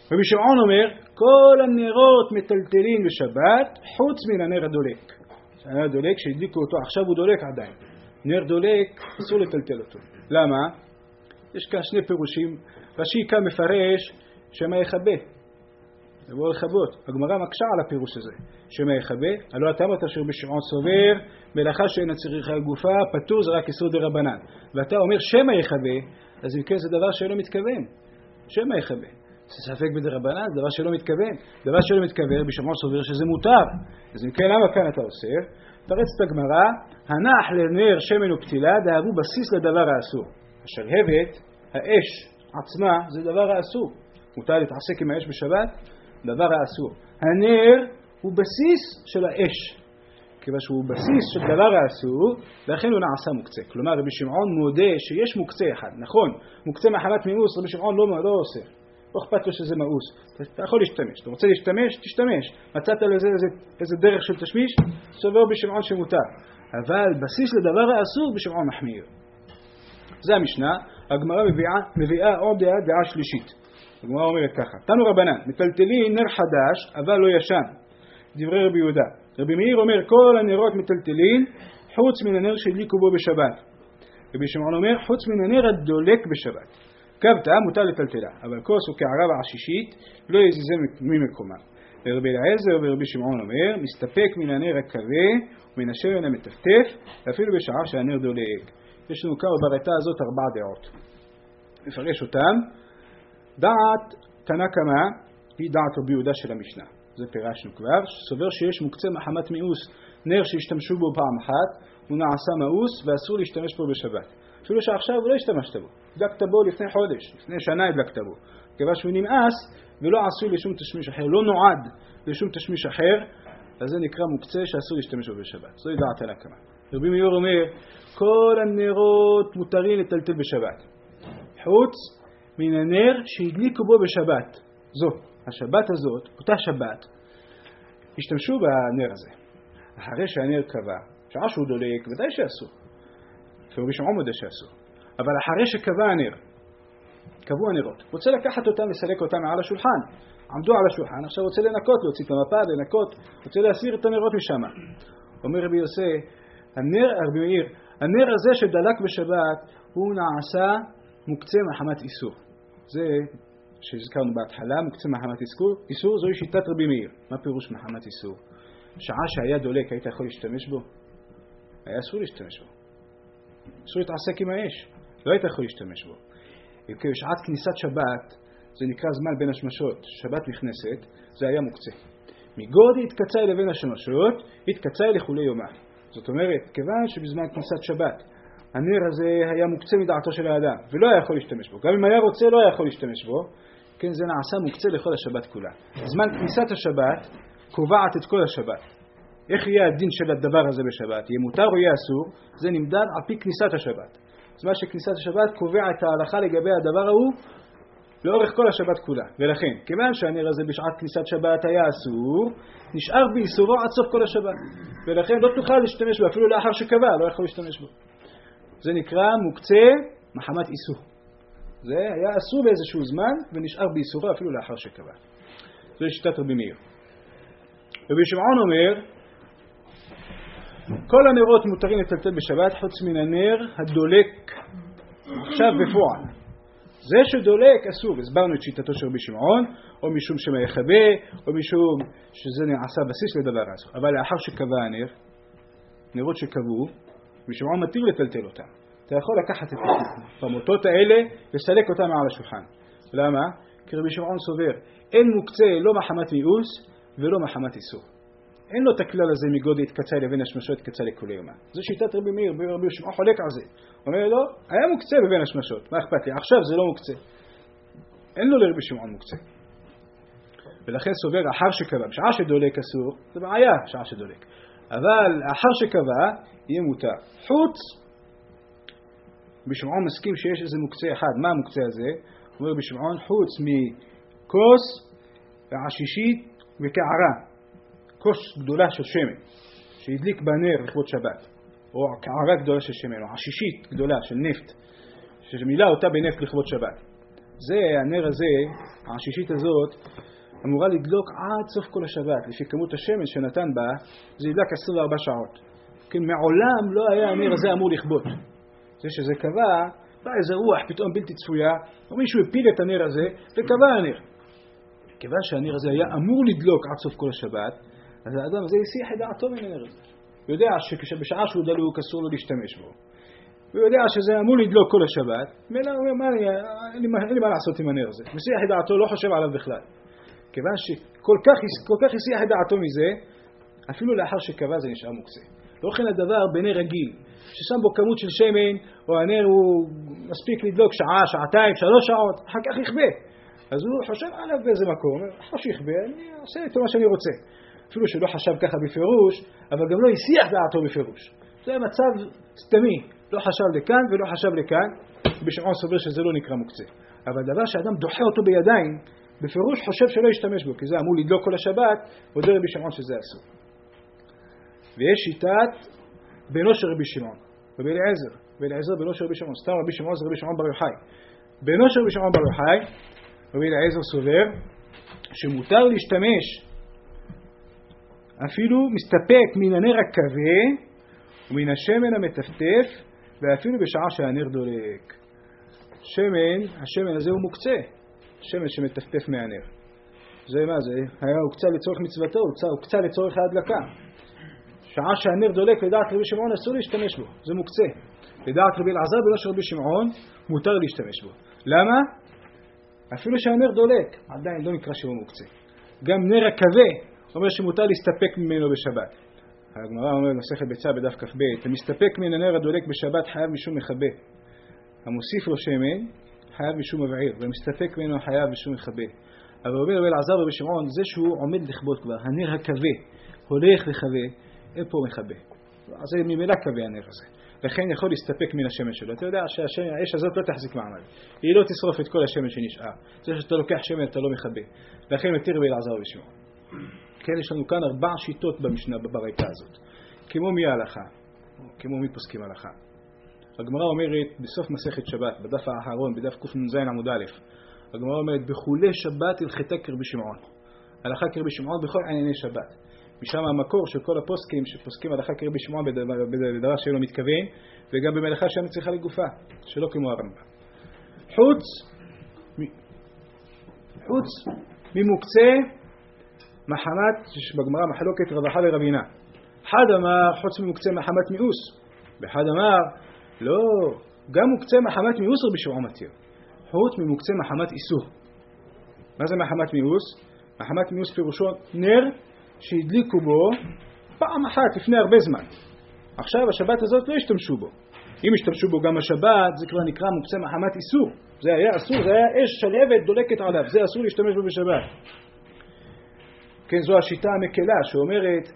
רבי שמעון אומר, כל הנרות מטלטלים בשבת, חוץ מן הנר הדולק. הנר הדולק שהדליקו אותו, עכשיו הוא דולק עדיין. נר דולק, אסור לטלטל אותו. למה? יש כאן שני פירושים. רש"י כאן מפרש שמא יכבה. זה בוא לכבות. הגמרא מקשה על הפירוש הזה. שמא יכבה, הלא אתה אמרת שרבי שמעון סובר, מלאכה שאין צריכה על גופה, פטור זה רק איסור דרבנן. ואתה אומר שמא יכבה, אז אם כן זה דבר שלא מתכוון. שמא יכבה. זה ספק בדרבנן, זה דבר שלא מתכוון. דבר שלא מתכוון, רבי שמעון סובר שזה מותר. אז אם כן, למה כאן אתה אוסר? תרץ את הגמרא, הנח לנר שמן ופתילה, דהבו בסיס לדבר האסור. השלהבת, האש עצמה, זה דבר האסור. מותר להתעסק עם האש בשבת? דבר האסור. הנר הוא בסיס של האש. כיוון שהוא בסיס של דבר האסור, לכן הוא נעשה מוקצה. כלומר, רבי שמעון מודה שיש מוקצה אחד. נכון, מוקצה מחמת מיאוס, רבי שמעון לא אוסר. לא אכפת לו שזה מאוס. אתה יכול להשתמש. אתה רוצה להשתמש? תשתמש. מצאת לזה איזה דרך של תשמיש? סובר בשמעון שמותר. אבל בסיס לדבר האסור בשמעון מחמיר. זה המשנה. הגמרא מביאה עוד דעה שלישית. הגמרא אומרת ככה. תנו רבנן, מטלטלים נר חדש, אבל לא ישן. דברי רבי יהודה. רבי מאיר אומר, כל הנרות מטלטלים, חוץ מן הנר שהדליקו בו בשבת. רבי שמעון אומר, חוץ מן הנר הדולק בשבת. קבתה מותר לטלטלה, אבל כוס או קערה ועשישית לא יזיזה ממקומה. ורבי אליעזר ורבי שמעון אומר, מסתפק מן הנר הכבה ומן השמן המטפטף, אפילו בשעה שהנר דולק. יש לנו כאן ברייתא הזאת 4 דעות. נפרש אותם. דעת תנא קמא היא דעת רבי יהודה של המשנה. זה פירשנו כבר, סובר שיש מוקצה מחמת מיאוס, נר שהשתמשו בו פעם אחת, הוא נעשה מאוס ואסור להשתמש בו בשבת. אפילו שעכשיו הוא לא השתמשת בו. הדלקת בו לפני חודש, לפני שנה הדלקת בו. כיוון שהוא נמאס ולא עשוי לשום תשמיש אחר, לא נועד לשום תשמיש אחר, אז זה נקרא מוקצה שאסור להשתמש בו בשבת. זו דעת תנא קמא. רבי מאיר אומר, כל הנרות מותרים לטלטל בשבת. חוץ מן הנר שהדליקו בו בשבת. זו, השבת הזאת, אותה שבת, השתמשו בנר הזה. אחרי שהנר קבע, שעה שהוא דולק, ודאי שאסור. רבי שמעון מודה שאסור. אבל אחרי שקבע הנר, קבעו הנרות, רוצה לקחת אותם, לסלק אותם מעל השולחן. עמדו על השולחן, עכשיו רוצה לנקות, להוציא את המפה, לנקות, רוצה להסיר את הנרות משם. אומר רבי יוסי, רבי מאיר, הנר הזה שדלק בשבת, הוא נעשה מוקצה מחמת איסור. זה שהזכרנו בהתחלה, מוקצה מחמת איסור, זוהי שיטת רבי מאיר. מה פירוש מחמת איסור? שעה שהיה דולק, היית יכול להשתמש בו? היה אסור להשתמש בו. אסור להתעסק עם האש. לא היית יכול להשתמש בו. בשעת כניסת שבת, זה נקרא זמן בין השמשות, שבת נכנסת, זה היה מוקצה. מגודי התקצאי לבין השמשות, התקצאי לכולי יומה. זאת אומרת, כיוון שבזמן כניסת שבת, הנר הזה היה מוקצה מדעתו של האדם, ולא היה יכול להשתמש בו. גם אם היה רוצה, לא היה יכול להשתמש בו. כן, זה נעשה מוקצה לכל השבת כולה. זמן כניסת השבת קובעת את כל השבת. איך יהיה הדין של הדבר הזה בשבת? יהיה מותר או יהיה אסור? זה נמדד על פי כניסת השבת. זמן שכניסת השבת קובע את ההלכה לגבי הדבר ההוא לאורך כל השבת כולה. ולכן, כיוון שהנר הזה בשעת כניסת שבת היה אסור, נשאר באיסורו עד סוף כל השבת. ולכן לא תוכל להשתמש בו, אפילו לאחר שקבע, לא יכול להשתמש בו. זה נקרא מוקצה מחמת איסור. זה היה אסור באיזשהו זמן ונשאר באיסורו אפילו לאחר שקבע. זו שיטת רבי מאיר. רבי שמעון אומר, כל הנרות מותרים לטלטל בשבת חוץ מן הנר הדולק עכשיו בפועל. זה שדולק אסור. הסברנו את שיטתו של רבי שמעון, או משום שמא יכבה, או משום שזה נעשה בסיס לדבר אסור. אבל לאחר שקבע הנר, נרות שקבעו, רבי שמעון מתיר לטלטל אותם. אתה יכול לקחת את הפמוטות האלה וסלק אותם מעל השולחן. למה? כי רבי שמעון סובר, אין מוקצה לא מחמת מיאוס ולא מחמת איסור. אין לו את הכלל הזה מגודי התקצאי לבין השמשות התקצאי לכולי יומה. זו שיטת רבי מאיר, רבי שמעון חולק על זה. אומר לו, היה מוקצה בבין השמשות, מה אכפת לי? עכשיו זה לא מוקצה. אין לו לרבי שמעון מוקצה. ולכן סובר, אחר שקבע, בשעה שדולק אסור, זה בעיה, שעה שדולק. אבל אחר שקבע, יהיה מותר. חוץ, רבי שמעון מסכים שיש איזה מוקצה אחד. מה המוקצה הזה? אומר רבי שמעון, חוץ מכוס ועשישית וקערה. כוס גדולה של שמן, שהדליק בנר לכבוד שבת, או קערה גדולה של שמן, או עשישית גדולה של נפט, שמילא אותה בנפט לכבוד שבת. זה, הנר הזה, השישית הזאת, אמורה לדלוק עד סוף כל השבת. לפי כמות השמן שנתן בה, זה ידלק 24 שעות. כן, מעולם לא היה הנר הזה אמור לכבות. זה שזה קבע, בא איזה רוח פתאום בלתי צפויה, או מישהו הפיל את הנר הזה, וקבע הנר. כיוון שהנר הזה היה אמור לדלוק עד סוף כל השבת, אז האדם הזה הסיח את דעתו מן הנר הזה. הוא יודע שבשעה שהוא דלוק אסור לו להשתמש בו. הוא יודע שזה אמור לדלוק כל השבת, ואין לי מה לעשות עם הנר הזה. מסיח את דעתו, לא חושב עליו בכלל. כיוון שכל כך הסיח את דעתו מזה, אפילו לאחר שקבע זה נשאר מוקצה. לא כן הדבר בנר רגיל, ששם בו כמות של שמן, או הנר הוא מספיק לדלוק שעה, שעתיים, 3 שעות, אחר כך יכבה. אז הוא חושב עליו באיזה מקום, אחר שיכבה, אני עושה את מה שאני רוצה. אפילו שלא חשב ככה בפירוש, אבל גם לא הסיח דעתו בפירוש. זה מצב סתמי, לא חשב לכאן ולא חשב לכאן, בשמעון סובר שזה לא נקרא מוקצה. אבל דבר שאדם דוחה אותו בידיים, בפירוש חושב שלא ישתמש בו, כי זה אמור לדלוק כל השבת, ודאי רבי שמעון שזה אסור. ויש שיטת בנו של רבי שמעון, רבי אליעזר בנו של רבי שמעון, סתם רבי שמעון זה רבי שמעון בר יוחאי. בנו של רבי שמעון בר יוחאי, רבי אליעזר סובר, שמותר להשתמש, אפילו מסתפק מן הנר הכבה, ומן השמן המטפטף, ואפילו בשעה שהנר דולק. השמן הזה הוא מוקצה, שמן שמטפטף מהנר. זה מה זה? היה הוקצה לצורך מצוותו, הוקצה לצורך ההדלקה. שעה שהנר דולק לדעת רבי שמעון אסור להשתמש בו, זה מוקצה. לדעת רבי אלעזר בנו של רבי שמעון מותר להשתמש בו. למה? אפילו שהנר דולק, עדיין לא נקרא שהוא מוקצה. גם נר הכבה אומר שמותר להסתפק ממנו בשבת. הגמרא אומר במסכת ביצה בדף כ"ב, המסתפק מן הנר הדולק בשבת חייב משום מכבה. המוסיף לו שמן חייב משום מבעיר, והמסתפק ממנו חייב משום מכבה. אבל אומר רבי אלעזר ורבי שמעון, זה שהוא עומד לכבות כבר, הנר הכבה הולך לכבה, אין פה מכבה. אז זה ממילא כבה הנר הזה. לכן יכול להסתפק מן השמן שלו. אתה יודע שהאש הזאת לא תחזיק מעמד. היא לא תשרוף את כל השמן שנשאר. זה שאתה לוקח שמן אתה לא מכבה. לכן מתיר רבי אלעזר ורבי שמעון. כן, יש לנו כאן 4 שיטות במשנה ברקע הזאת. כמו מי ההלכה, כמו מי פוסקים הלכה. הגמרא אומרת בסוף מסכת שבת, בדף האחרון, בדף קנ"ז עמוד א', הגמרא אומרת בחולי שבת הלכתה כרבי שמעון. הלכה כרבי שמעון בכל ענייני שבת. משם המקור של כל הפוסקים שפוסקים הלכה כרבי שמעון בדבר שלא מתכוון, וגם במלאכה שאין צריכה לגופה, שלא כמו הרמב"ם. חוץ ממוקצה מחמת, בגמרא מחלוקת רב אחא ורבינה. אחד אמר חוץ ממוקצה מחמת מיאוס, ואחד אמר לא, גם מוקצה מחמת מיאוס רבי שמעון מתיר. חוץ ממוקצה מחמת איסור. מה זה מחמת מיאוס? מחמת מיאוס פירושו נר שהדליקו בו פעם אחת לפני הרבה זמן. עכשיו השבת הזאת לא השתמשו בו. אם השתמשו בו גם השבת זה כבר נקרא מוקצה מחמת איסור. זה היה אסור, זה היה אש שלהבת דולקת עליו, זה אסור להשתמש בו בשבת. כן, זו השיטה המקלה שאומרת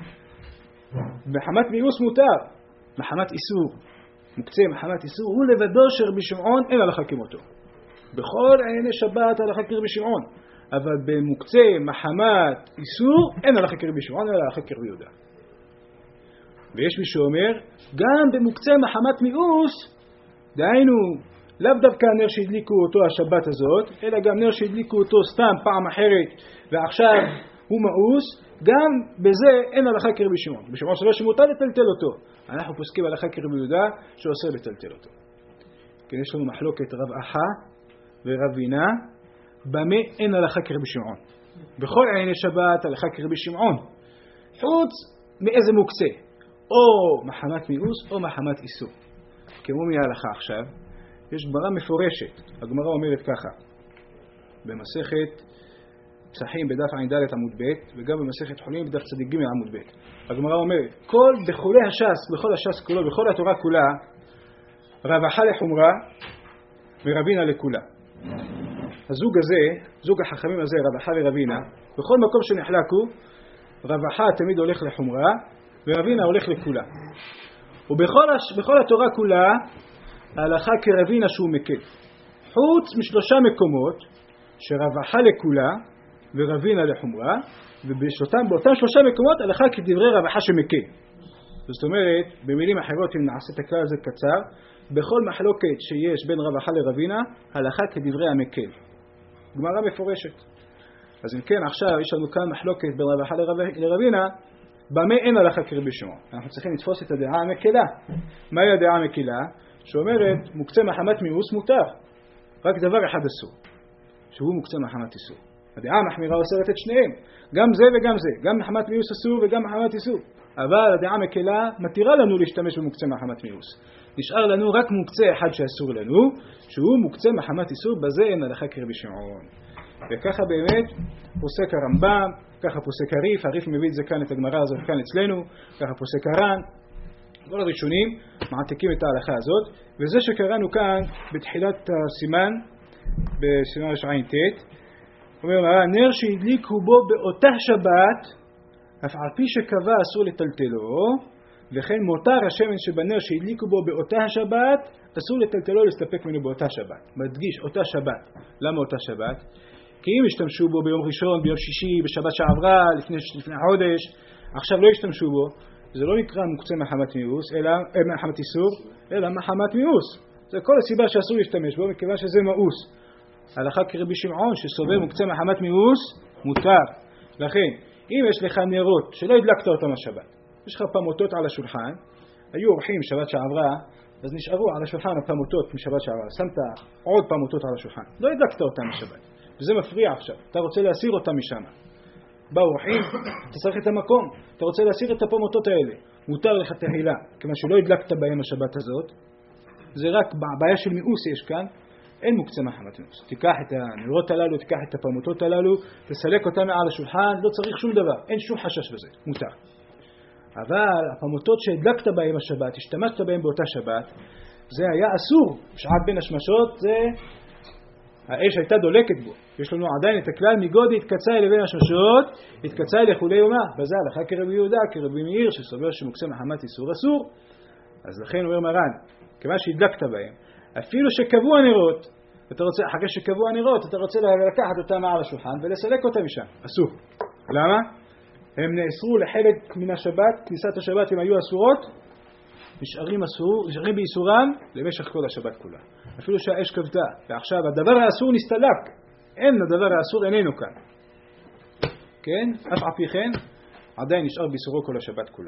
מחמת מיאוס מותר, מחמת איסור, מוקצה מחמת איסור, הוא לבדו של רבי שמעון אין הלכה כמותו. בכל ענייני שבת הלכה כרבי שמעון, אבל במוקצה מחמת איסור אין הלכה כרבי שמעון, אלא הלכה כרבי יהודה. ויש מי שאומר גם במוקצה מחמת מיאוס, דהיינו לאו דווקא הנר שהדליקו אותו השבת הזאת, אלא גם נר שהדליקו אותו סתם פעם אחרת ועכשיו הוא מאוס, גם בזה אין הלכה כרבי שמעון. רבי שמעון סובר שמותר לטלטל אותו. אנחנו פוסקים הלכה כרבי יהודה שאוסר לטלטל אותו. כן, יש לנו מחלוקת רב אחא ורבינה, במה אין הלכה כרבי שמעון. בכל ענייני שבת הלכה כרבי שמעון. חוץ מאיזה מוקצה, או מחמת מיאוס או מחמת איסור. כמו מי ההלכה עכשיו, יש גמרא מפורשת. הגמרא אומרת ככה, במסכת פסחים בדף ע"ד עמוד ב' וגם במסכת חולין בדף צדיק ג' עמוד ב'. הגמרא אומרת, בכל הש"ס כולו, בכל התורה כולה, רב אחא לחומרה ורבינה לכולה. הזוג הזה, זוג החכמים הזה, רב אחא ורבינה, בכל מקום שנחלקו, רב אחא תמיד הולך לחומרה ורבינה הולך לכולה. ובכל התורה כולה, ההלכה כרבינה שהוא מקל. חוץ משלושה מקומות, שרב אחא לכולה ורבינה לחומרה, ובאותם 3 מקומות הלכה כדברי רב אחא שמקל. זאת אומרת, במילים אחרות, אם נעשה את הכלל הזה קצר, בכל מחלוקת שיש בין רב אחא לרבינה, הלכה כדברי המקל. גמרא מפורשת. אז אם כן, עכשיו יש לנו כאן מחלוקת בין רב אחא לרבינה, במה אין הלכה כרבי שמעון. אנחנו צריכים לתפוס את הדעה המקלה. מהי הדעה המקלה? שאומרת, מוקצה מחמת מיאוס מותר. רק דבר אחד אסור, שהוא מוקצה מחמת איסור. הדעה המחמירה אוסרת את שניהם, גם זה וגם זה, גם מחמת מיאוס אסור וגם מחמת איסור. אבל הדעה המקלה מתירה לנו להשתמש במוקצה מחמת מיאוס. נשאר לנו רק מוקצה אחד שאסור לנו, שהוא מוקצה מחמת איסור, בזה אין הלכה כרבי שמעון. וככה באמת פוסק הרמב"ם, ככה פוסק הריף, הריף מביא את זה כאן, את הגמרא הזאת כאן אצלנו, ככה פוסק הר"ן, כל הראשונים מעתיקים את ההלכה הזאת, וזה שקראנו כאן בתחילת הסימן, בסימן רע"ט, אומר, נר שהדליקו בו באותה שבת, אף על פי שקבע אסור לטלטלו, וכן מותר השמן שבנר שהדליקו בו באותה השבת, אסור לטלטלו להסתפק ממנו באותה שבת. מדגיש, אותה שבת. למה אותה שבת? כי אם השתמשו בו ביום ראשון, ביום שישי, בשבת שעברה, לפני חודש, עכשיו לא השתמשו בו, זה לא נקרא מוקצה מחמת מיאוס, אלא מחמת איסור, אלא מחמת מיאוס. זה כל הסיבה שאסור להשתמש בו, מכיוון שזה מאוס. הלכה כרבי שמעון שסובר מוקצה מחמת מיאוס, מותר. לכן, אם יש לך נרות שלא הדלקת אותם השבת, יש לך פמוטות על השולחן, היו אורחים שבת שעברה, אז נשארו על השולחן הפמוטות משבת שעברה, שמת עוד פמוטות על השולחן, לא הדלקת אותם השבת, וזה מפריע עכשיו, אתה רוצה להסיר אותם משם. באו אורחים, אתה צריך את המקום, אתה רוצה להסיר את הפמוטות האלה, מותר לך תהילה, כיוון שלא הדלקת בהם השבת הזאת, זה רק בעיה של מיאוס יש כאן, אין מוקצה מחמת מיאוס. תיקח את הנרות הללו, תיקח את הפמוטות הללו, תסלק אותם מעל השולחן, לא צריך שום דבר, אין שום חשש בזה, מותר. אבל הפמוטות שהדלקת בהם השבת, השתמשת בהם באותה שבת, זה היה אסור. בשעת בין השמשות זה האש הייתה דולקת בו. יש לנו עדיין את הכלל מגודי התקצאי לבין השמשות, התקצאי לכולי יומה. בזה הלכה כרבי יהודה, כרבי מאיר, שסובר שמוקצה מחמת איסור אסור. אז לכן אומר מרן, כיוון שהדלקת בהם, אפילו שקבעו הנרות, אחרי שקבעו הנרות, אתה רוצה לקחת אותם מעל השולחן ולסלק אותם משם. אסור. למה? הם נאסרו לחלק מן השבת, כניסת השבת הם היו אסורות, נשארים באיסורם למשך כל השבת כולה. אפילו שהאש כבתה, ועכשיו הדבר האסור נסתלק, אין הדבר האסור איננו כאן. כן? אף על פי כן, עדיין נשאר באיסורו כל השבת כולה.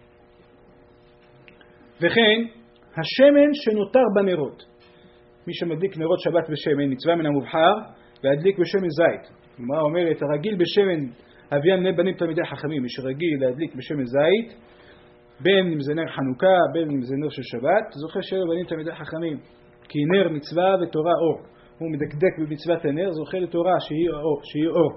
וכן, השמן שנותר בנרות. מי שמדליק נרות שבת בשמן, מצווה מן המובחר, והדליק בשמן זית. כלומר אומרת, הרגיל בשמן, אביהם בנים תלמידי חכמים, מי שרגיל להדליק בשמן זית, בין אם זה נר חנוכה, בין אם זה נר של שבת, זוכה שיהיו בנים תלמידי חכמים. כי נר מצווה ותורה אור. הוא מדקדק במצוות הנר, זוכה לתורה שיהיה אור.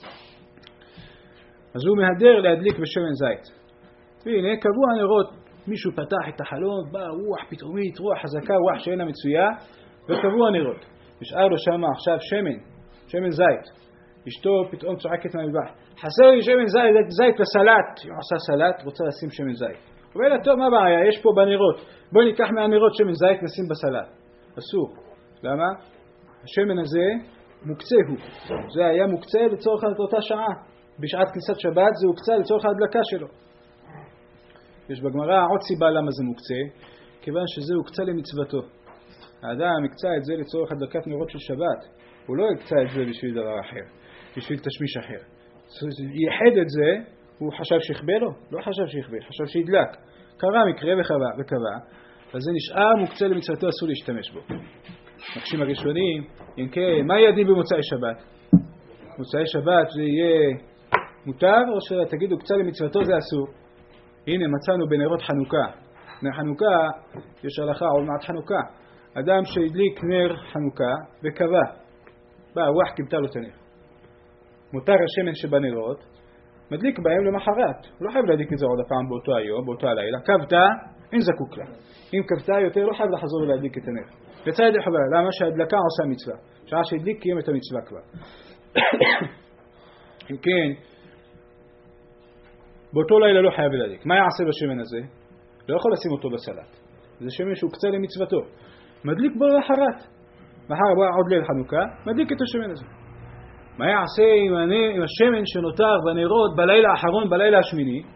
אז הוא מהדר להדליק בשמן זית. והנה, קבעו הנרות, מישהו פתח את החלון, בא רוח פתאומית, רוח חזקה, רוח שאינה מצויה, וקבעו הנרות. נשאר לו שם עכשיו שמן זית. אשתו פתאום צועקת מהמטבח, חסר לי שמן זית לסלט. היא עושה סלט, רוצה לשים שמן זית. הוא אומר לה, טוב, מה הבעיה? יש פה בנרות. בואי ניקח מהנרות שמן זית, נשים בסלט. אסור. למה? השמן הזה מוקצה הוא. זה היה מוקצה לצורך אותה שעה. בשעת כניסת שבת זה הוקצה לצורך ההדלקה שלו. יש בגמרא עוד סיבה למה זה מוקצה, כיוון שזה הוקצה למצוותו. האדם הקצה את זה לצורך הדלקת נרות של שבת. הוא לא הקצה את זה בשביל דבר אחר, בשביל תשמיש אחר. ייחד את זה, הוא חשב שיחבא לו? לא חשב שיחבא, חשב שידלק. קרה מקרה וקבע, אז זה נשאר מוקצה למצוותו, אסור להשתמש בו. נחשים הראשונים, אם כן, מה ידעים במוצאי שבת? מוצאי שבת זה יהיה מותר, או שתגידו קצה למצוותו זה אסור? הנה מצאנו בנרות חנוכה. נר חנוכה, יש הלכה עוד מעט חנוכה. אדם שהדליק נר חנוכה וקבע, בא רוח קיבתה לו את הנר. מותר השמן שבנרות, מדליק בהם למחרת. הוא לא חייב להדליק את זה עוד הפעם באותו היום, באותו הלילה. קבתה, אין זקוק לה. אם קבתה יותר, לא חייב לחזור ולהדליק את הנר. יצא ידי חבר, למה שההדלקה עושה מצווה. שעה שהדליק קיים את המצווה כבר. אם כן, באותו לילה לא חייב להדליק. מה יעשה בשמן הזה? לא יכול לשים אותו בסלט. זה שמן שהוא קצה למצוותו. מדליק בו למחרת. מחר בא עוד ליל חנוכה, מדליק את השמן הזה. מה יעשה עם השמן שנותר בנרות בלילה האחרון, בלילה השמיני?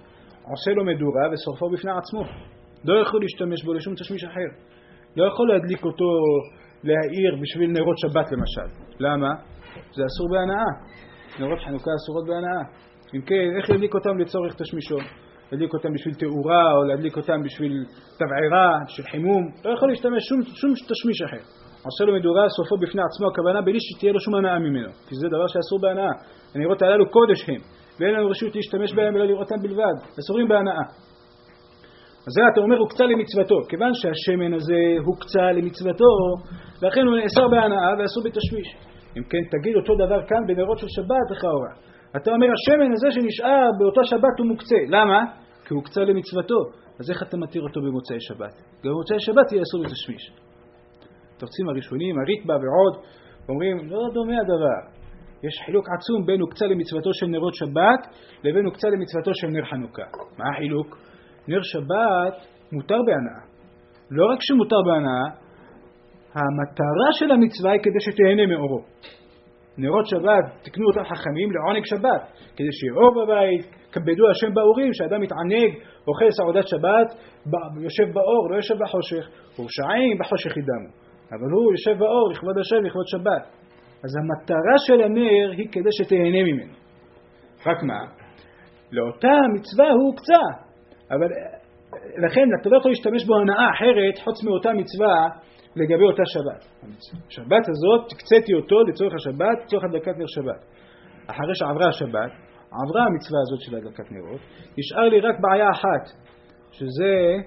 עושה לו מדורה ושורפו בפני עצמו. לא יכול להשתמש בו לשום תשמיש אחר. לא יכול להדליק אותו להאיר בשביל נרות שבת למשל. למה? זה אסור בהנאה. נרות חנוכה אסורות בהנאה. אם כן, איך להדליק אותם לצורך תשמישו? להדליק אותם בשביל תאורה או להדליק אותם בשביל תבעירה, בשביל חימום. לא יכול להשתמש שום תשמיש אחר. עושה לו מדורה, שורפו בפני עצמו, הכוונה בלי שתהיה לו שום הנאה ממנו. כי זה דבר שאסור בהנאה. הנרות הללו קודש הם. ואין לנו רשות להשתמש בהם אלא לראותם בלבד. אסורים בהנאה. אז זה אתה אומר הוקצה למצוותו. כיוון שהשמן הזה הוקצה למצוותו, לכן הוא נאסר בהנאה ואסור בתשמיש. אם כן, תגיד אותו דבר כאן בנרות של שבת לכאורה. אתה אומר השמן הזה שנשאר באותה שבת הוא מוקצה. למה? כי הוא הוקצה למצוותו. אז איך אתה מתיר אותו במוצאי שבת? גם במוצאי שבת יהיה אסור בתשמיש. תרצים הראשונים, הריקב"א ועוד, אומרים, לא דומה הדבר. יש חילוק עצום בין הוקצה למצוותו של נרות שבת לבין הוקצה למצוותו של נר חנוכה. מה החילוק? נר שבת מותר בהנאה. לא רק שמותר בהנאה, המטרה של המצווה היא כדי שתהנה מאורו. נרות שבת, תקנו אותם חכמים לעונג שבת, כדי שיהיה אור בבית, כבדו השם באורים, שאדם מתענג, אוכל סעודת שבת, יושב באור, לא יושב בחושך, הוא שעיים בחושך ידמו. אבל הוא יושב באור לכבוד השם, לכבוד שבת. אז המטרה של הנר היא כדי שתהנה ממנו. רק מה? לאותה מצווה הוא הוקצה. אבל לכן אתה לא יכול להשתמש בו הנאה אחרת חוץ מאותה מצווה לגבי אותה שבת. השבת הזאת תקציתי אותו לצורך השבת, לצורך הדלקת נר שבת. אחרי שעברה השבת, עברה המצווה הזאת של הדלקת נרות, נשאר לי רק בעיה אחת, שזה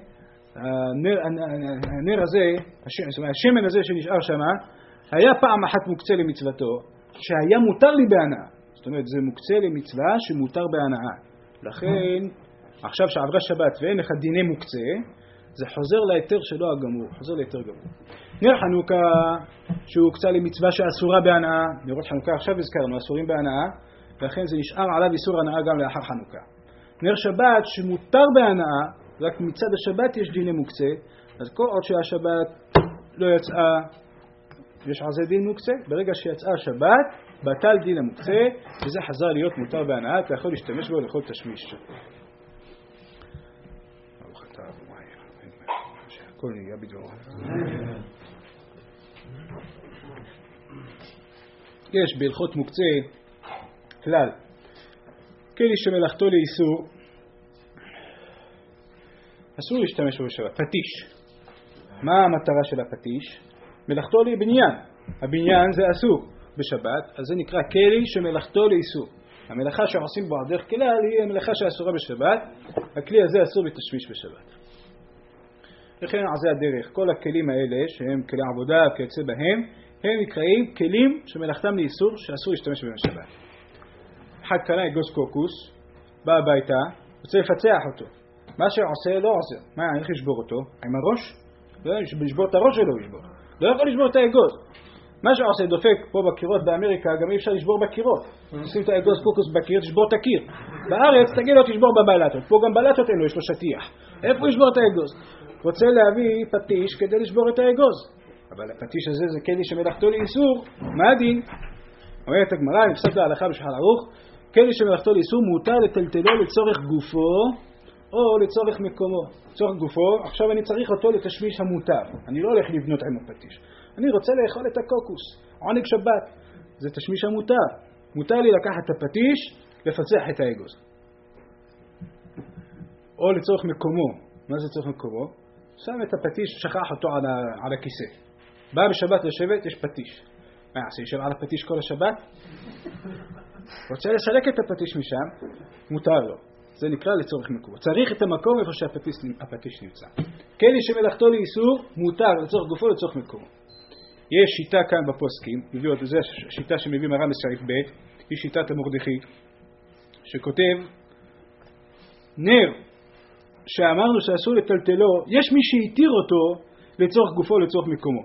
הנר הזה, השמן הזה שנשאר שמה, היה פעם אחת מוקצה למצוותו, שהיה מותר לי בהנאה. זאת אומרת, זה מוקצה למצווה שמותר בהנאה. לכן, עכשיו שעברה שבת ואין לך דיני מוקצה, זה חוזר ליתר שלו הגמור, חוזר ליתר גמור. נר חנוכה, שהוא הוקצה למצווה שאסורה בהנאה, נרות חנוכה עכשיו הזכרנו, אסורים בהנאה, ולכן זה נשאר עליו איסור הנאה גם לאחר חנוכה. נר שבת שמותר בהנאה, רק מצד השבת יש דיני מוקצה, אז כל עוד שהשבת לא יצאה, יש על זה דין מוקצה. ברגע שיצאה השבת, בטל דין המוקצה, וזה חזר להיות מותר בהנאה, אתה יכול להשתמש בו לכל תשמיש. הכל נהיה בדברו. יש בהלכות מוקצה כלל, כלי שמלאכתו לאיסור, אסור להשתמש בו בשבת. פטיש. מה המטרה של הפטיש? מלאכתו לבניין. הבניין זה אסור בשבת, אז זה נקרא כלי שמלאכתו לאיסור. המלאכה שעושים בו דרך כלל היא המלאכה שאסורה בשבת. הכלי הזה אסור בתשמיש בשבת. לכן על זה הדרך. כל הכלים האלה שהם כלי עבודה וכיוצא בהם, הם נקראים כלים שמלאכתם לאיסור שאסור להשתמש בהם בשבת. אחד קנה אגוז קוקוס, בא הביתה, רוצה לפצח אותו. מה שעושה לא עושה. מה, איך לשבור אותו? עם הראש? לא, לשבור את הראש שלו לשבור. לא יכול לשבור את האגוז. מה שעושה דופק פה בקירות באמריקה, גם אי אפשר לשבור בקירות. שים את האגוז קוקוס בקיר, תשבור את הקיר. בארץ תגיד לו תשבור בבלטות. פה גם בלטות אין לו, יש לו שטיח. איפה ישבור את האגוז? רוצה להביא פטיש כדי לשבור את האגוז. אבל הפטיש הזה זה כלי שמלאכתו לאיסור. מה הדין? אומרת הגמרא, נפסק להלכה בשולחן ערוך, כלי שמלאכתו לאיסור מותר לטלטלו לצורך גופו או לצורך מקומו. לצורך גופו, עכשיו אני צריך אותו לתשמיש המותר. אני לא הולך לבנות עם הפטיש. אני רוצה לאכול את הקוקוס. עונג שבת. זה תשמיש המותר. מותר לי לקחת את הפטיש, לפצח את האגוז. או לצורך מקומו. מה זה לצורך מקומו? שם את הפטיש, שכח אותו על הכיסא. בא בשבת לשבת, יש פטיש. מה יעשה? ישב על הפטיש כל השבת? רוצה לסלק את הפטיש משם? מותר לו. זה נקרא לצורך מקומו. צריך את המקום איפה שהפטיש נמצא. כלי שמלאכתו לאיסור, מותר לצורך גופו לצורך מקומו. יש שיטה כאן בפוסקים, זו שיטה שמביא מרן בסעיף ב', היא שיטת המרדכי, שכותב, נר שאמרנו שאסור לטלטלו, יש מי שהתיר אותו לצורך גופו לצורך מקומו.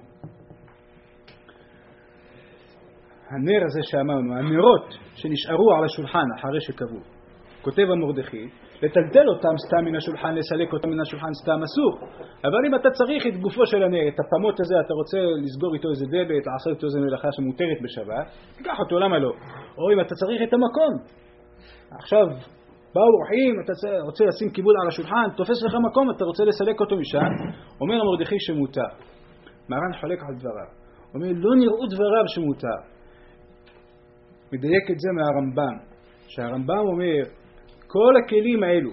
הנר הזה שאמרנו, הנרות שנשארו על השולחן אחרי שקבעו, כותב המרדכי, לטלטל אותם סתם מן השולחן, לסלק אותם מן השולחן סתם אסור. אבל אם אתה צריך את גופו של הנר, את הפמות הזה, אתה רוצה לסגור איתו איזה דבט, לעשות איתו איזה מלאכה שמותרת בשבת, תיקח אותו, למה לא? או אם אתה צריך את המקום. עכשיו, באו אורחים, אתה רוצה לשים כיבוד על השולחן, תופס לך מקום, אתה רוצה לסלק אותו משם. אומר למרדכי שמותר. מרן חולק על דבריו. אומר, לא נראו דבריו שמותר. מדייק את זה מהרמב"ם. שהרמב"ם אומר, כל הכלים האלו,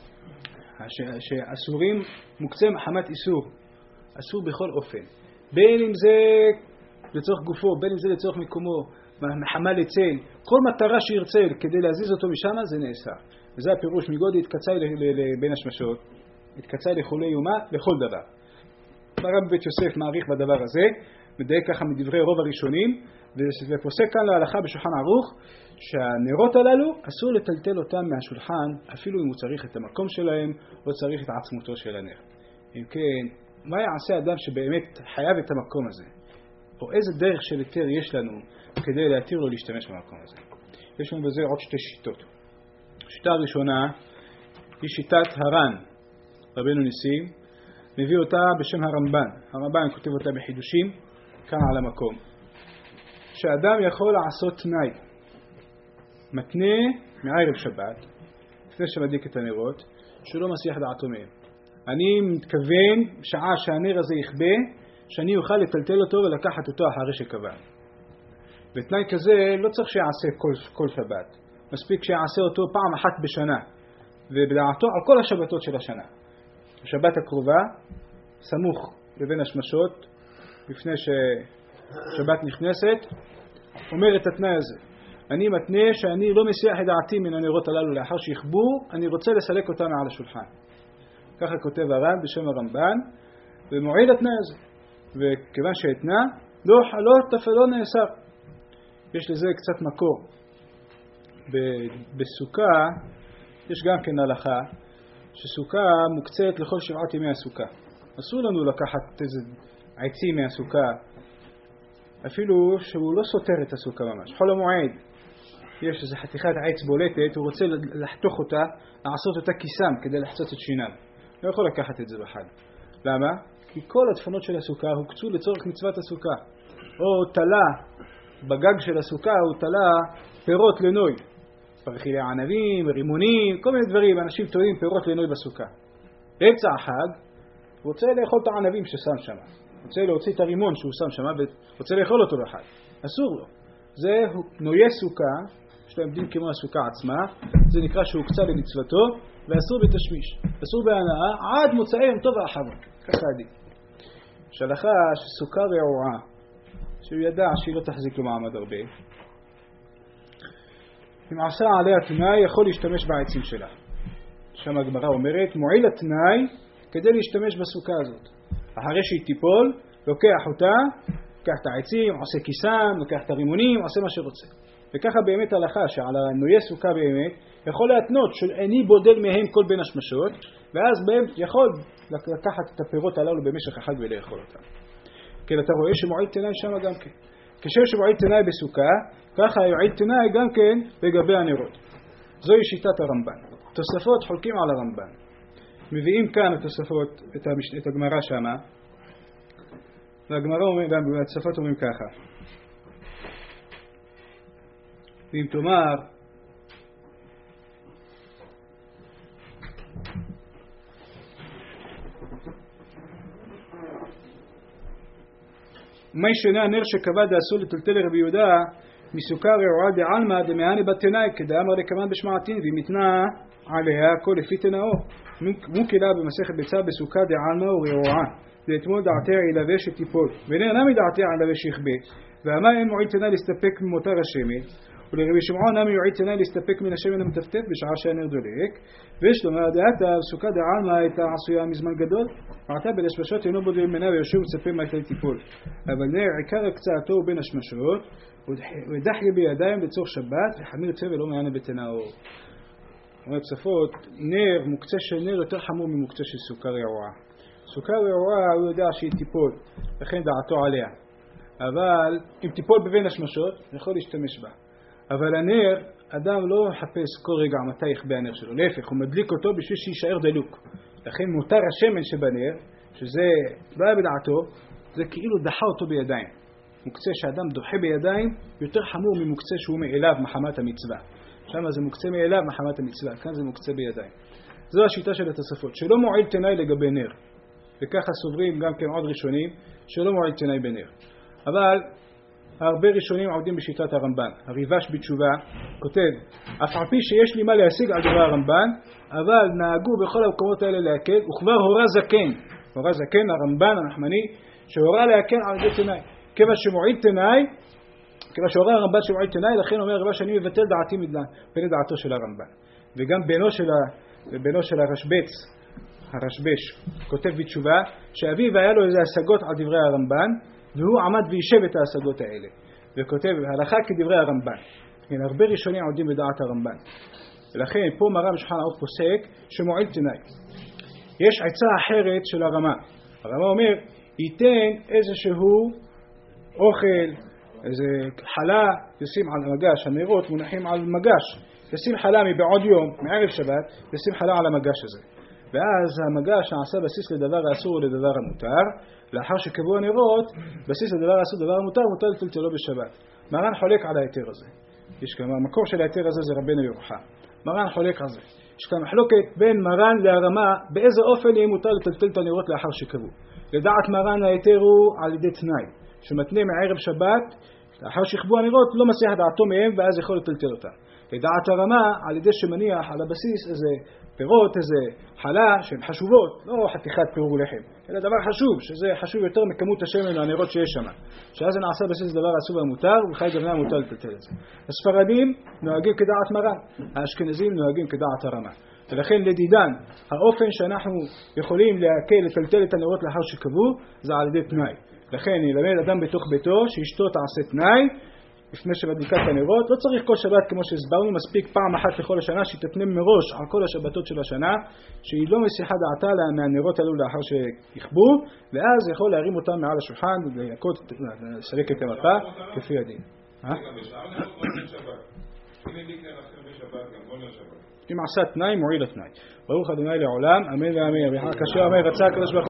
שאסורים מוקצה מחמת איסור, אסור בכל אופן. בין אם זה לצורך גופו, בין אם זה לצורך מקומו, מחמה לצל, כל מטרה שירצה כדי להזיז אותו משם, זה נאסר. וזה הפירוש מגודי התקצאי בין השמשות, התקצאי לחולי יומה, לכל דבר. הרב בית יוסף מעריך בדבר הזה, מדייק ככה מדברי רוב הראשונים, ופוסק כאן להלכה בשולחן ערוך, שהנרות הללו אסור לטלטל אותם מהשולחן, אפילו אם הוא צריך את המקום שלהם, או צריך את עצמותו של הנר. אם כן, מה יעשה אדם שבאמת חייב את המקום הזה? או איזה דרך של היתר יש לנו כדי להתיר לו להשתמש במקום הזה? יש לנו בזה עוד שתי שיטות. השיטה הראשונה היא שיטת הר"ן, רבנו ניסים, מביא אותה בשם הרמב"ן. הרמב"ן כותב אותה בחידושים, כאן על המקום. שאדם יכול לעשות תנאי, מתנה מערב שבת, לפני שמדליק את הנרות, שלא מסיח דעתו מהם. אני מתכוון, שעה שהנר הזה יכבה, שאני אוכל לטלטל אותו ולקחת אותו אחרי שקבע. ותנאי כזה לא צריך שיעשה כל שבת. מספיק שיעשה אותו פעם אחת בשנה, ובדעתו על כל השבתות של השנה. השבת הקרובה, סמוך לבין השמשות, לפני ששבת נכנסת, אומר את התנאי הזה. אני מתנה שאני לא מסיח את דעתי מן הנרות הללו לאחר שיכבו, אני רוצה לסלק אותם מעל השולחן. ככה כותב הר"ן בשם הרמב"ן, ומועיל התנאי הזה. וכיוון שהתנה, לא נאסר. יש לזה קצת מקור. בסוכה, יש גם כן הלכה, שסוכה מוקצת לכל 7 ימי הסוכה. אסור לנו לקחת איזה עצים מהסוכה, אפילו שהוא לא סותר את הסוכה ממש. חול המועד, יש איזו חתיכת עץ בולטת, הוא רוצה לחתוך אותה, לעשות אותה כיסם כדי לחצות את שיניו. לא יכול לקחת את זה בחג. למה? כי כל הדפנות של הסוכה הוקצו לצורך מצוות הסוכה. או תלה בגג של הסוכה, הוא תלה פירות לנוי. פרחילי ענבים, רימונים, כל מיני דברים. אנשים טועים פירות לנוי בסוכה. באמצע החג, הוא רוצה לאכול את הענבים ששם שם. רוצה להוציא את הרימון שהוא שם שם, ורוצה לאכול אותו בחג. אסור לו. זה נויה סוכה, יש להם דין כמו הסוכה עצמה, זה נקרא שהוקצה למצוותו, ואסור בתשמיש. אסור בהנאה, עד מוצאי יום טוב האחרון. ככה הדין. יש הלכה שסוכה רעועה, שהוא ידע שהיא לא תחזיק לו מעמד הרבה. אם עשה עליה תנאי, יכול להשתמש בעצים שלה. שם הגמרא אומרת, מועיל התנאי כדי להשתמש בסוכה הזאת. אחרי שהיא תיפול, לוקח אותה, לוקח את העצים, עושה כיסם, לוקח את הרימונים, עושה מה שרוצה. וככה באמת הלכה שעל הנויה סוכה באמת יכול להתנות של איני בודל מהם כל בין השמשות, ואז באמת יכול לקחת את הפירות הללו במשך החג ולאכול אותם. כן, אתה רואה שמועיל תנאי שם גם כן. כשם שמועיל תנאי בסוכה, ככה יועיל תנאי גם כן לגבי הנרות. זוהי שיטת הרמב"ן. תוספות חולקים על הרמב"ן. מביאים כאן התוספות, את הגמרא שמה, והגמרא והתוספות אומרים ככה. ואם תאמר, מי שנה הנר שקבע דאסור לטלטל לרבי יהודה מסוכה רעועה דעלמא דמעני בתנאי כדאמר לקמן בשמעתין ומתנה עליה כל לפי תנאו מוקילה במסכת ביצה בסוכה דעלמא ורעועה לאתמול דעתיה ילווה שתיפול ונר נמי דעתיה ילווה שיכבה ואמר אין מועיל תנאי להסתפק ממותר השמן ולרבי שמעון נמי יועיל תנאי להסתפק מן השמן המטפטף בשעה שהנר דולק ויש לומר דעתה סוכה דעלמא הייתה עשויה מזמן גדול מעתה בין השמשות אינו בודל ממנה ויושב מצפה מתי תיפול אבל נר עיקר הקצאתו בין השמשות ודחי בידיים לצורך שבת וחמיר צבע לא מענה בתנאו. אומרת תוספות, נר, מוקצה של נר יותר חמור ממוקצה של סוכה רעועה. סוכה רעועה הוא יודע שהיא תיפול, לכן דעתו עליה. אבל אם תיפול בבין השמשות, יכול להשתמש בה. אבל הנר, אדם לא מחפש כל רגע מתי יכבה הנר שלו. להפך, הוא מדליק אותו בשביל שישאר דלוק. לכן מותר השמן שבנר, שזה לא היה בדעתו, זה כאילו דחה אותו בידיים. מוקצה שאדם דוחה בידיים יותר חמור ממוקצה שהוא מאליו מחמת המצווה. שם זה מוקצה מאליו מחמת המצווה, כאן זה מוקצה בידיים. זו השיטה של התוספות, שלא מועיל תנאי לגבי נר, וככה סוברים גם כן עוד ראשונים, שלא מועיל תנאי בנר. אבל הרבה ראשונים עובדים בשיטת הרמב"ן. הריבש בתשובה כותב, אף על פי שיש לי מה להשיג על דברי הרמב"ן, אבל נהגו בכל המקומות האלה להקל, וכבר הורה זקן, הרמב"ן הנחמני, שהורה להקל על ידי תנאי. כיוון שהורה הרמב"ן שמועיל תנאי, לכן אומר הריבש, אני מבטל דעתי מפני דעתו של הרמב"ן. וגם בנו של הרשב"ש כותב בתשובה, שאביו היה לו איזה השגות על דברי הרמב"ן, והוא עמד וישב את ההשגות האלה, וכותב הלכה כדברי הרמב"ן. כן, הרבה ראשונים עומדים בדעת הרמב"ן, ולכן פה מרן בשולחן ערוך פוסק שמועיל תנאי. יש עצה אחרת של הרמה אומר, ייתן איזשהו אוכל, איזה חלה, ישים על המגש, הנרות מונחים על מגש, ישים חלה מבעוד יום, מערב שבת, ישים חלה על המגש הזה, ואז המגש נעשה בסיס לדבר האסור ולדבר המותר. לאחר שקבעו הנרות, בסיס לדבר האסור לדבר המותר, מותר לטלטלו בשבת. מרן חולק על ההיתר הזה. יש כמה, המקור של ההיתר הזה זה רבנו ירוחם. מרן חולק על זה. יש כאן מחלוקת בין מרן להרמה, באיזה אופן יהיה מותר לטלטל את הנרות לאחר שקבעו. לדעת מרן ההיתר הוא על ידי תנאי, שמתנה מערב שבת, לאחר שכבו הנרות לא מסיח דעתו מהם ואז יכול לטלטל אותם. לדעת הרמה על ידי שמניח על הבסיס איזה פירות, איזה חלה שהן חשובות, לא חתיכת פירור לחם, אלא דבר חשוב, שזה חשוב יותר מכמות השמן והנרות שיש שם, שאז זה נעשה בסיס דבר אסור והמותר, ובחי גבנה מותר לטלטל את זה. הספרדים נוהגים כדעת מרן, האשכנזים נוהגים כדעת הרמה, ולכן לדידן האופן שאנחנו יכולים להקל לטלטל את הנרות לאחר שקבעו זה על ידי תנאי. לכן ילמד אדם בתוך ביתו שאשתו תעשה תנאי לפני שבדיקת הנרות. לא צריך כל שבת כמו שהסברנו, מספיק פעם אחת לכל השנה שתתנה מראש על כל השבתות של השנה, שהיא לא מסיחה דעתה מהנרות האלו לאחר שיכבו, ואז יכול להרים אותם מעל השולחן ולנקות, לסלק את המפה כפי הדין. אם עשה תנאי מועיל התנאי. ברוך ה' לעולם, אמן ואמן. קשה אומר רצה הקדוש ברוך הוא